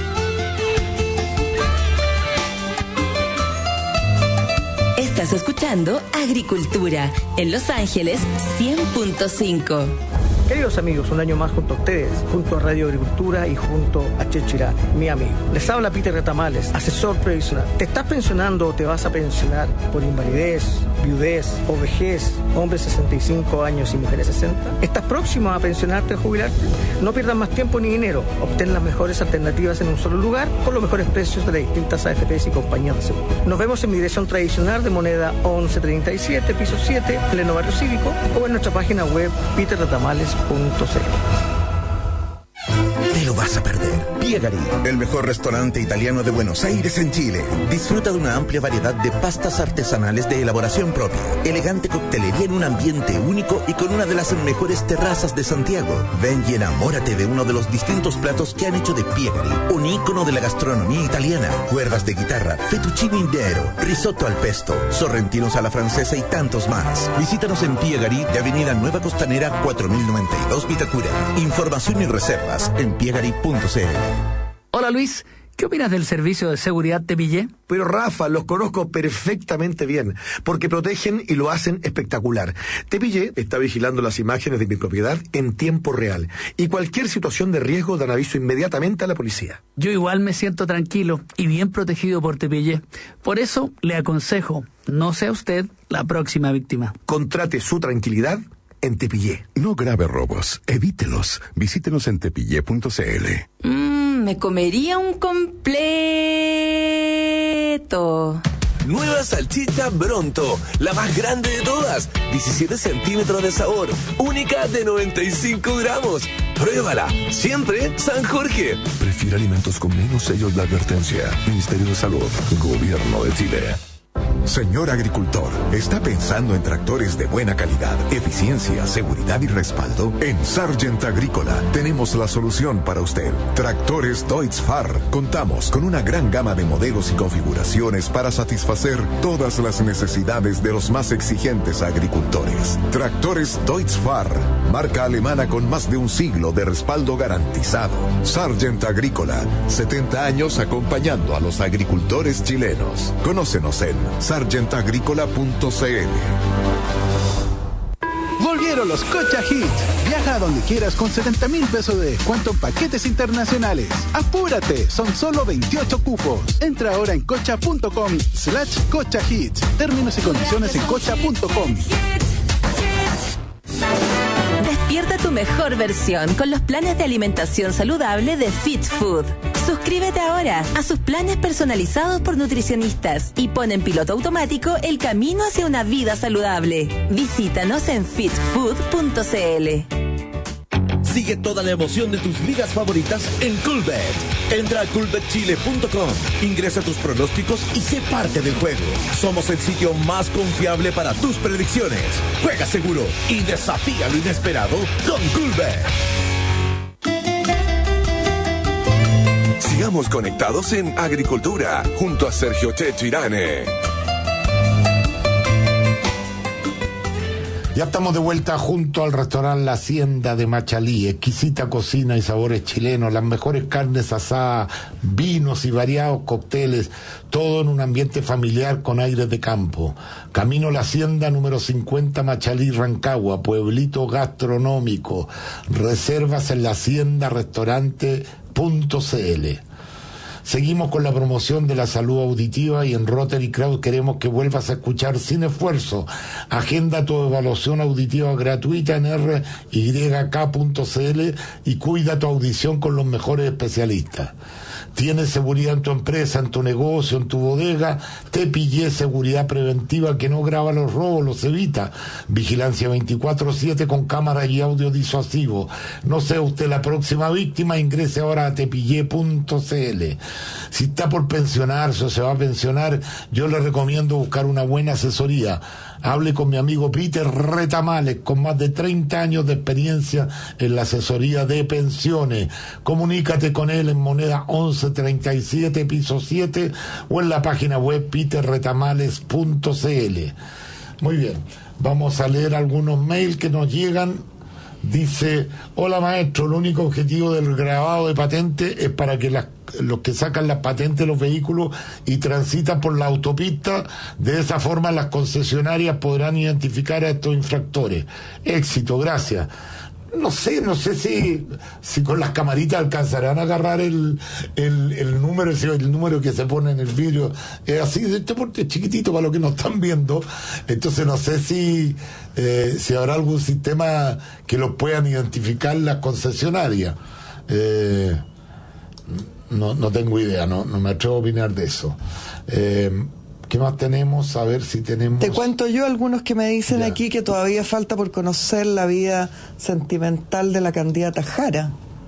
S4: Estás escuchando Agricultura en Los Ángeles cien punto cinco.
S9: Queridos amigos, un año más junto a ustedes, junto a Radio Agricultura y junto a Checho Irán, mi amigo. Les habla Peter Retamales, asesor previsional. ¿Te estás pensionando o te vas a pensionar por invalidez, viudez o vejez, hombres sesenta y cinco años y mujeres sesenta? ¿Estás próximo a pensionarte o jubilarte? No pierdas más tiempo ni dinero. Obtén las mejores alternativas en un solo lugar con los mejores precios de las distintas A F Pes y compañías de seguro. Nos vemos en mi dirección tradicional de Moneda once treinta y siete, piso siete, pleno barrio cívico, o en nuestra página web peter retamales punto c l.
S6: Te lo vas a perder. Piegari, el mejor restaurante italiano de Buenos Aires en Chile. Disfruta de una amplia variedad de pastas artesanales de elaboración propia, elegante coctelería en un ambiente único y con una de las mejores terrazas de Santiago. Ven y enamórate de uno de los distintos platos que han hecho de Piegari un ícono de la gastronomía italiana. Cuerdas de guitarra, fettuccine intero, risotto al pesto, sorrentinos a la francesa y tantos más. Visítanos en Piegari de Avenida Nueva Costanera cuatro mil noventa y dos Vitacura. Información y reservas en piegari punto c l.
S16: Hola Luis, ¿qué opinas del servicio de seguridad Tepillé?
S17: Pero Rafa, los conozco perfectamente bien, porque protegen y lo hacen espectacular. Tepillé está vigilando las imágenes de mi propiedad en tiempo real, y cualquier situación de riesgo dan aviso inmediatamente a la policía.
S16: Yo igual me siento tranquilo y bien protegido por Tepillé. Por eso le aconsejo, no sea usted la próxima víctima.
S17: Contrate su tranquilidad en Tepillé.
S1: No grave robos, evítelos. Visítenos en tepillé punto c l.
S4: Mmm, me comería un completo.
S1: Nueva salchicha Bronto, la más grande de todas, diecisiete centímetros de sabor, única de noventa y cinco gramos. Pruébala, siempre San Jorge. Prefiere alimentos con menos sellos de advertencia. Ministerio de Salud, Gobierno de Chile.
S19: Señor agricultor, ¿está pensando en tractores de buena calidad, eficiencia, seguridad y respaldo? En Sargent Agrícola tenemos la solución para usted. Tractores Deutz-Fahr. Contamos con una gran gama de modelos y configuraciones para satisfacer todas las necesidades de los más exigentes agricultores. Tractores Deutz-Fahr, marca alemana con más de un siglo de respaldo garantizado. Sargent Agrícola, setenta años acompañando a los agricultores chilenos. Conócenos en sargent agrícola punto c l.
S18: Volvieron los Cocha Hits. Viaja a donde quieras con setenta mil pesos de descuento en paquetes internacionales. ¡Apúrate! Son solo veintiocho cupos. Entra ahora en cocha punto com slash cocha hits. Términos y condiciones en cocha punto com.
S4: Despierta tu mejor versión con los planes de alimentación saludable de Fit Food. Suscríbete ahora a sus planes personalizados por nutricionistas y pon en piloto automático el camino hacia una vida saludable. Visítanos en fit food punto c l.
S6: Sigue toda la emoción de tus ligas favoritas en Coolbet. Entra a coolbet chile punto com, ingresa tus pronósticos y sé parte del juego. Somos el sitio más confiable para tus predicciones. Juega seguro y desafía lo inesperado con Coolbet.
S1: Sigamos conectados en Agricultura, junto a Sergio Checho Irane.
S2: Ya estamos de vuelta junto al restaurante La Hacienda de Machalí. Exquisita cocina y sabores chilenos, las mejores carnes asadas, vinos y variados cócteles, todo en un ambiente familiar con aires de campo. Camino La Hacienda número cincuenta, Machalí, Rancagua, pueblito gastronómico. Reservas en la hacienda restaurante punto c l. Seguimos con la promoción de la salud auditiva y en Rotary Crowd queremos que vuelvas a escuchar sin esfuerzo. Agenda tu evaluación auditiva gratuita en r y k punto c l y cuida tu audición con los mejores especialistas. ¿Tienes seguridad en tu empresa, en tu negocio, en tu bodega? Te pillé seguridad preventiva que no graba los robos, los evita. Vigilancia veinticuatro siete con cámara y audio disuasivo. No sea usted la próxima víctima, ingrese ahora a tepillé punto c l. Si está por pensionarse o se va a pensionar, yo le recomiendo buscar una buena asesoría. Hable con mi amigo Peter Retamales, con más de treinta años de experiencia en la asesoría de pensiones. Comunícate con él en Moneda once treinta y siete, piso siete, o en la página web peter retamales punto c l. Muy bien, vamos a leer algunos mails que nos llegan. Dice: hola maestro, el único objetivo del grabado de patente es para que las, los que sacan las patentes de los vehículos y transitan por la autopista, de esa forma las concesionarias podrán identificar a estos infractores. Éxito, gracias. No sé, no sé si, si con las camaritas alcanzarán a agarrar el, el, el número, el número que se pone en el vidrio. Es así, de este porte es chiquitito para los que nos están viendo. Entonces no sé si, eh, si habrá algún sistema que los puedan identificar las concesionarias. Eh, no, no tengo idea, no, no me atrevo a opinar de eso. Eh, ¿Qué más tenemos? A ver si tenemos...
S3: Te cuento yo algunos que me dicen
S2: ya.
S3: Aquí que todavía falta por conocer la vida sentimental de la candidata Jara.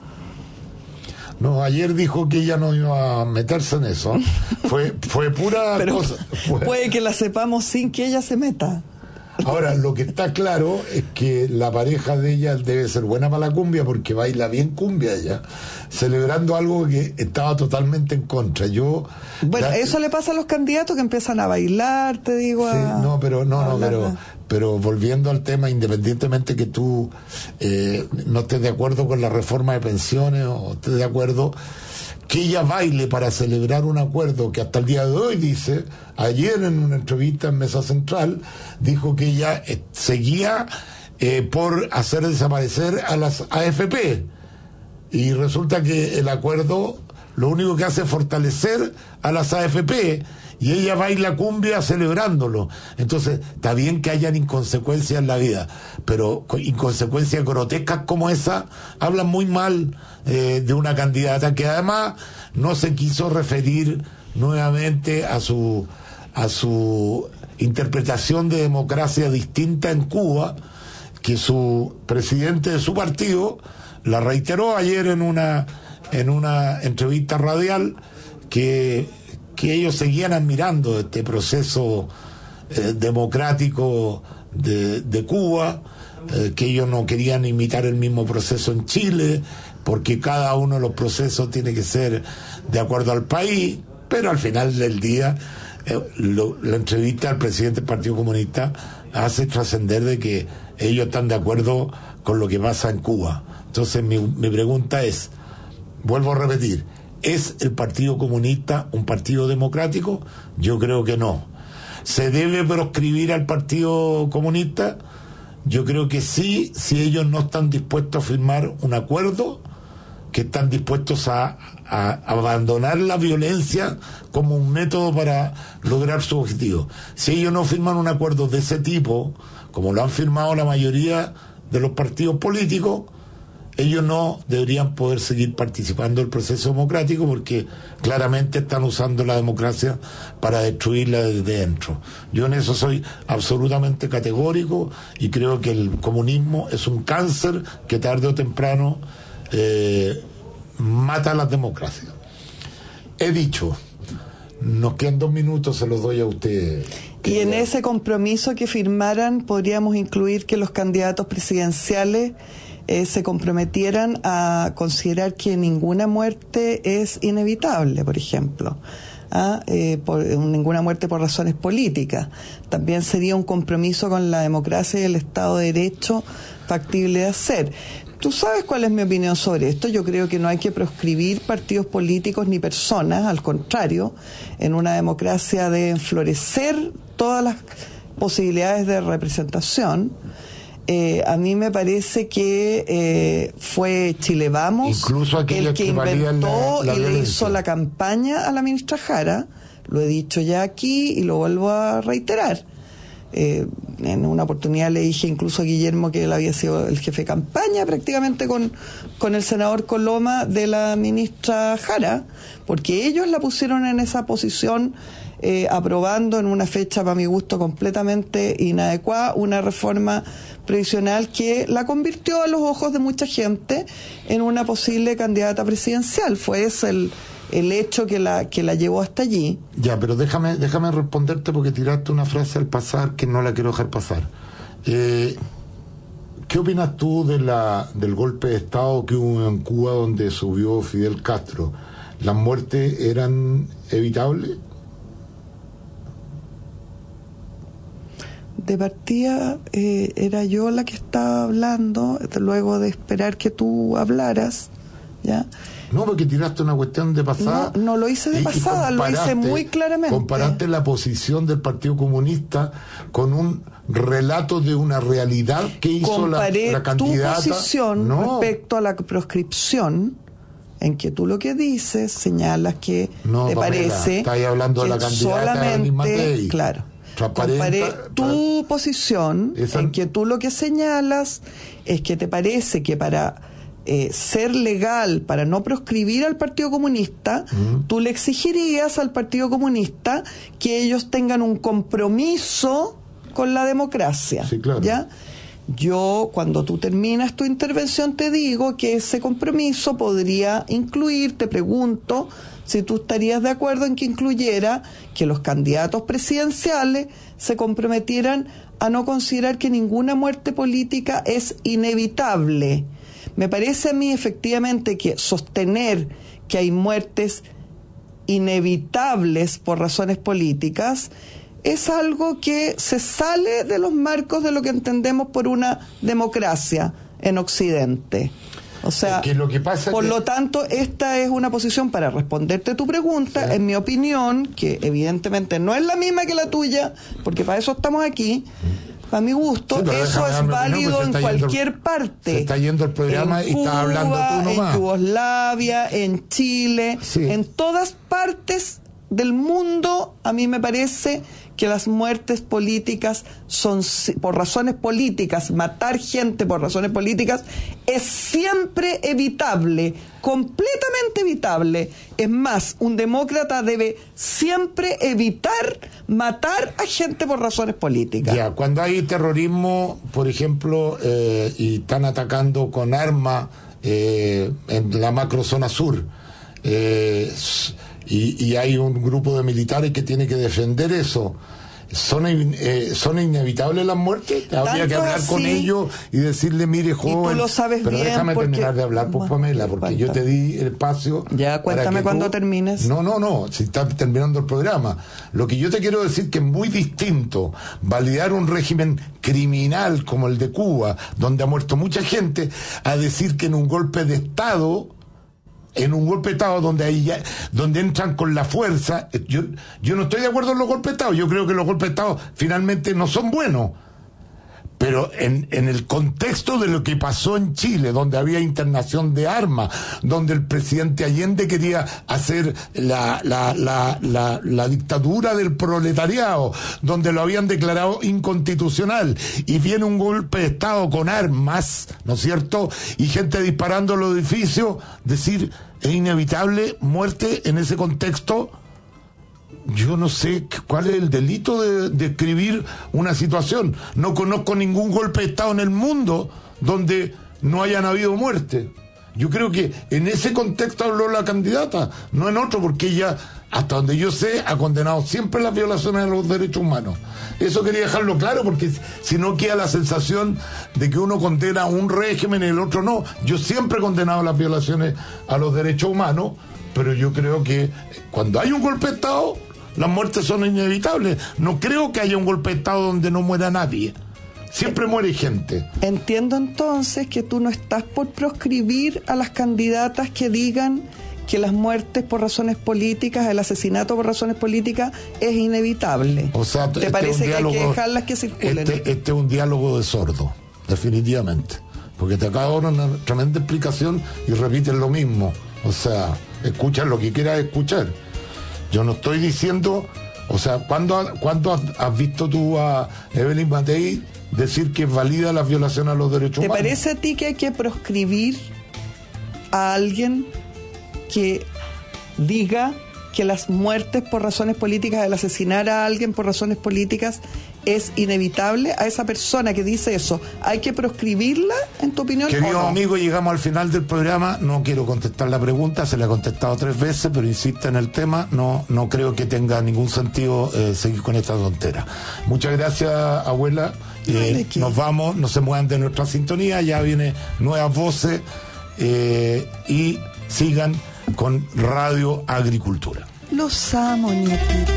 S2: No, ayer dijo que ella no iba a meterse en eso. Fue, fue pura
S3: Pero
S2: cosa. Fue...
S3: puede que la sepamos sin que ella se meta.
S2: Ahora, lo que está claro es que la pareja de ella debe ser buena para la cumbia, porque baila bien cumbia ella, celebrando algo que estaba totalmente en contra. Yo
S3: Bueno,
S2: la...
S3: eso le pasa a los candidatos que empiezan a bailar, te digo.
S2: Sí,
S3: a...
S2: no, pero no, no, pero,
S3: más.
S2: pero volviendo al tema, independientemente que tú eh, no estés de acuerdo con la reforma de pensiones o estés de acuerdo, que ella baile para celebrar un acuerdo que hasta el día de hoy dice, ayer en una entrevista en Mesa Central, dijo que ella eh, seguía eh, por hacer desaparecer a las A F P. Y resulta que el acuerdo lo único que hace es fortalecer a las A F P, y ella baila cumbia celebrándolo. Entonces, está bien que hayan inconsecuencias en la vida, pero inconsecuencias grotescas como esa hablan muy mal eh, de una candidata que además no se quiso referir nuevamente a su a su interpretación de democracia distinta en Cuba, que su presidente de su partido la reiteró ayer en una en una entrevista radial, que que ellos seguían admirando este proceso eh, democrático de, de Cuba, eh, que ellos no querían imitar el mismo proceso en Chile, porque cada uno de los procesos tiene que ser de acuerdo al país, pero al final del día eh, lo, la entrevista al presidente del Partido Comunista hace trascender de que ellos están de acuerdo con lo que pasa en Cuba. Entonces mi, mi pregunta es, vuelvo a repetir, ¿es el Partido Comunista un partido democrático? Yo creo que no. ¿Se debe proscribir al Partido Comunista? Yo creo que sí, si ellos no están dispuestos a firmar un acuerdo, que están dispuestos a, a abandonar la violencia como un método para lograr su objetivo. Si ellos no firman un acuerdo de ese tipo, como lo han firmado la mayoría de los partidos políticos, ellos no deberían poder seguir participando del proceso democrático, porque claramente están usando la democracia para destruirla desde dentro. Yo en eso soy absolutamente categórico y creo que el comunismo es un cáncer que tarde o temprano eh, mata a las democracias. He dicho, nos quedan dos minutos, se los doy a ustedes.
S3: Y en ese compromiso que firmaran podríamos incluir que los candidatos presidenciales Eh, se comprometieran a considerar que ninguna muerte es inevitable, por ejemplo. ¿ah? eh, por, ninguna muerte por razones políticas. También sería un compromiso con la democracia y el Estado de Derecho factible de hacer. Tú sabes cuál es mi opinión sobre esto. Yo creo que no hay que proscribir partidos políticos ni personas, al contrario, en una democracia deben florecer todas las posibilidades de representación. Eh, a mí me parece que eh, fue Chile Vamos
S2: incluso
S3: el que, que inventó la, la y le hizo la campaña a la ministra Jara. Lo he dicho ya aquí y lo vuelvo a reiterar. Eh, en una oportunidad le dije incluso a Guillermo que él había sido el jefe de campaña prácticamente con, con el senador Coloma de la ministra Jara, porque ellos la pusieron en esa posición, eh, aprobando en una fecha para mi gusto completamente inadecuada una reforma previsional que la convirtió a los ojos de mucha gente en una posible candidata presidencial. Fue ese el el hecho que la que la llevó hasta allí.
S2: Ya, pero déjame déjame responderte porque tiraste una frase al pasar que no la quiero dejar pasar. Eh, ¿Qué opinas tú de la del golpe de Estado que hubo en Cuba donde subió Fidel Castro? ¿Las muertes eran evitables?
S3: De partida eh, era yo la que estaba hablando, luego de esperar que tú hablaras, ¿ya?
S2: No, porque tiraste una cuestión de pasada.
S3: No, no lo hice de pasada, lo hice muy claramente.
S2: Comparaste la posición del Partido Comunista con un relato de una realidad que hizo la, la candidata.
S3: Tu posición
S2: no.
S3: respecto a la proscripción, en que tú lo que dices, señalas que
S2: no,
S3: te
S2: Pamela,
S3: parece
S2: estás hablando de la candidata
S3: solamente, claro, comparé tu para, posición esa... en que tú lo que señalas es que te parece que para Eh, ser legal, para no proscribir al Partido Comunista, uh-huh. tú le exigirías al Partido Comunista que ellos tengan un compromiso con la democracia.
S2: Sí, claro.
S3: ¿Ya? Yo, cuando tú terminas tu intervención, te digo que ese compromiso podría incluir, te pregunto, si tú estarías de acuerdo en que incluyera que los candidatos presidenciales se comprometieran a no considerar que ninguna muerte política es inevitable. Me parece a mí efectivamente que sostener que hay muertes inevitables por razones políticas es algo que se sale de los marcos de lo que entendemos por una democracia en Occidente. O sea,
S2: que lo que pasa
S3: por
S2: que...
S3: lo tanto, esta es una posición para responderte tu pregunta, sí. En mi opinión, que evidentemente no es la misma que la tuya, porque para eso estamos aquí. A mi gusto, sí, eso es válido opinión, pues en cualquier
S2: yendo,
S3: parte.
S2: Se está yendo el programa
S3: en
S2: y
S3: Cuba,
S2: está hablando tú nomás.
S3: En Yugoslavia, en Chile, sí. En todas partes del mundo, a mí me parece que las muertes políticas son, por razones políticas, matar gente por razones políticas es siempre evitable, completamente evitable. Es más, un demócrata debe siempre evitar matar a gente por razones políticas.
S2: Ya, cuando hay terrorismo, por ejemplo, eh, y están atacando con armas eh, en la macrozona sur, eh, Y, y hay un grupo de militares que tiene que defender eso. ¿Son, eh, ¿son inevitables las muertes? Habría que hablar así, con ellos y decirle, mire, joven,
S3: y tú lo sabes
S2: pero
S3: bien
S2: déjame
S3: porque...
S2: terminar de hablar, por Pamela, porque cuéntame. Yo te di el espacio.
S3: Ya, cuéntame cuando tú... termines.
S2: No, no, no, si está terminando el programa. Lo que yo te quiero decir que es muy distinto validar un régimen criminal como el de Cuba, donde ha muerto mucha gente, a decir que en un golpe de Estado... en un golpe de Estado donde ahí ya, donde entran con la fuerza, yo yo no estoy de acuerdo en los golpes de Estado, yo creo que los golpes de Estado finalmente no son buenos, pero en, en el contexto de lo que pasó en Chile, donde había internación de armas, donde el presidente Allende quería hacer la, la, la, la, la dictadura del proletariado, donde lo habían declarado inconstitucional, y viene un golpe de Estado con armas, ¿no es cierto?, y gente disparando a los edificios, decir, es inevitable muerte en ese contexto. Yo no sé cuál es el delito de, de escribir una situación. No conozco ningún golpe de Estado en el mundo donde no hayan habido muerte. Yo creo que en ese contexto habló la candidata, no en otro, porque ella, hasta donde yo sé, ha condenado siempre las violaciones de los derechos humanos. Eso quería dejarlo claro, porque si no queda la sensación de que uno condena un régimen y el otro no. Yo siempre he condenado las violaciones a los derechos humanos, pero yo creo que cuando hay un golpe de Estado, las muertes son inevitables. No creo que haya un golpe de Estado donde no muera nadie. Siempre muere gente.
S3: Entiendo entonces que tú no estás por proscribir a las candidatas que digan que las muertes por razones políticas, el asesinato por razones políticas es inevitable.
S2: O sea,
S3: ¿te
S2: este
S3: parece que
S2: diálogo,
S3: hay que dejarlas que circulen?
S2: Este, este es un diálogo de sordo, definitivamente. Porque te acabo de dar una tremenda explicación y repites lo mismo. O sea, escuchas lo que quieras escuchar. Yo no estoy diciendo... O sea, ¿cuándo, ¿cuándo has, has visto tú a Evelyn Matei decir que valida las violaciones a los derechos
S3: humanos?
S2: ¿Te
S3: parece a ti que hay que proscribir a alguien que diga que las muertes por razones políticas, el asesinar a alguien por razones políticas es inevitable? A esa persona que dice eso, ¿hay que proscribirla, en tu opinión?
S2: Queridos
S3: no?
S2: amigos, llegamos al final del programa. No quiero contestar la pregunta, se la he contestado tres veces, pero insiste en el tema. No, no creo que tenga ningún sentido eh, seguir con esta tontera. Muchas gracias, abuela. Eh, nos vamos, no se muevan de nuestra sintonía, ya viene nuevas voces eh, y sigan con Radio Agricultura.
S3: Los amo, nietito.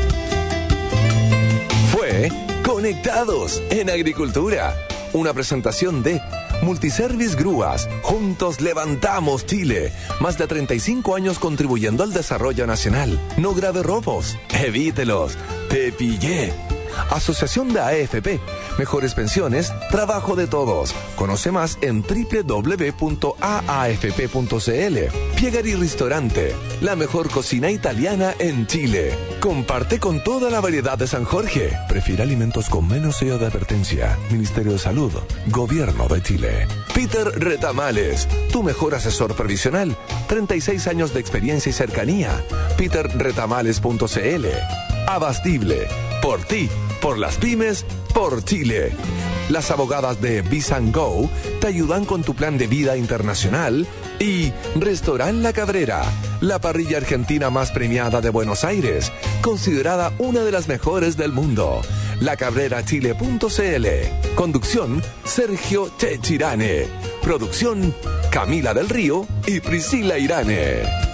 S1: Fue Conectados en Agricultura, una presentación de Multiservice Grúas. Juntos levantamos Chile. Más de treinta y cinco años contribuyendo al desarrollo nacional. No grave robos, evítelos. Te pillé. Asociación de A F P. Mejores pensiones, trabajo de todos. Conoce más en doble u doble u doble u punto a a f p punto c l. Piegari Restaurante, la mejor cocina italiana en Chile. Comparte con toda la variedad de San Jorge. Prefiere alimentos con menos sello de advertencia. Ministerio de Salud, Gobierno de Chile. Peter Retamales, tu mejor asesor previsional. treinta y seis años de experiencia y cercanía. peter retamales punto c l. Abastible, por ti, por las pymes, por Chile. Las abogadas de Visa and Go te ayudan con tu plan de vida internacional. Y Restaurant La Cabrera, la parrilla argentina más premiada de Buenos Aires, considerada una de las mejores del mundo. la cabrera chile punto c l. Conducción, Sergio Chechirane. Producción, Camila del Río y Priscila Irane.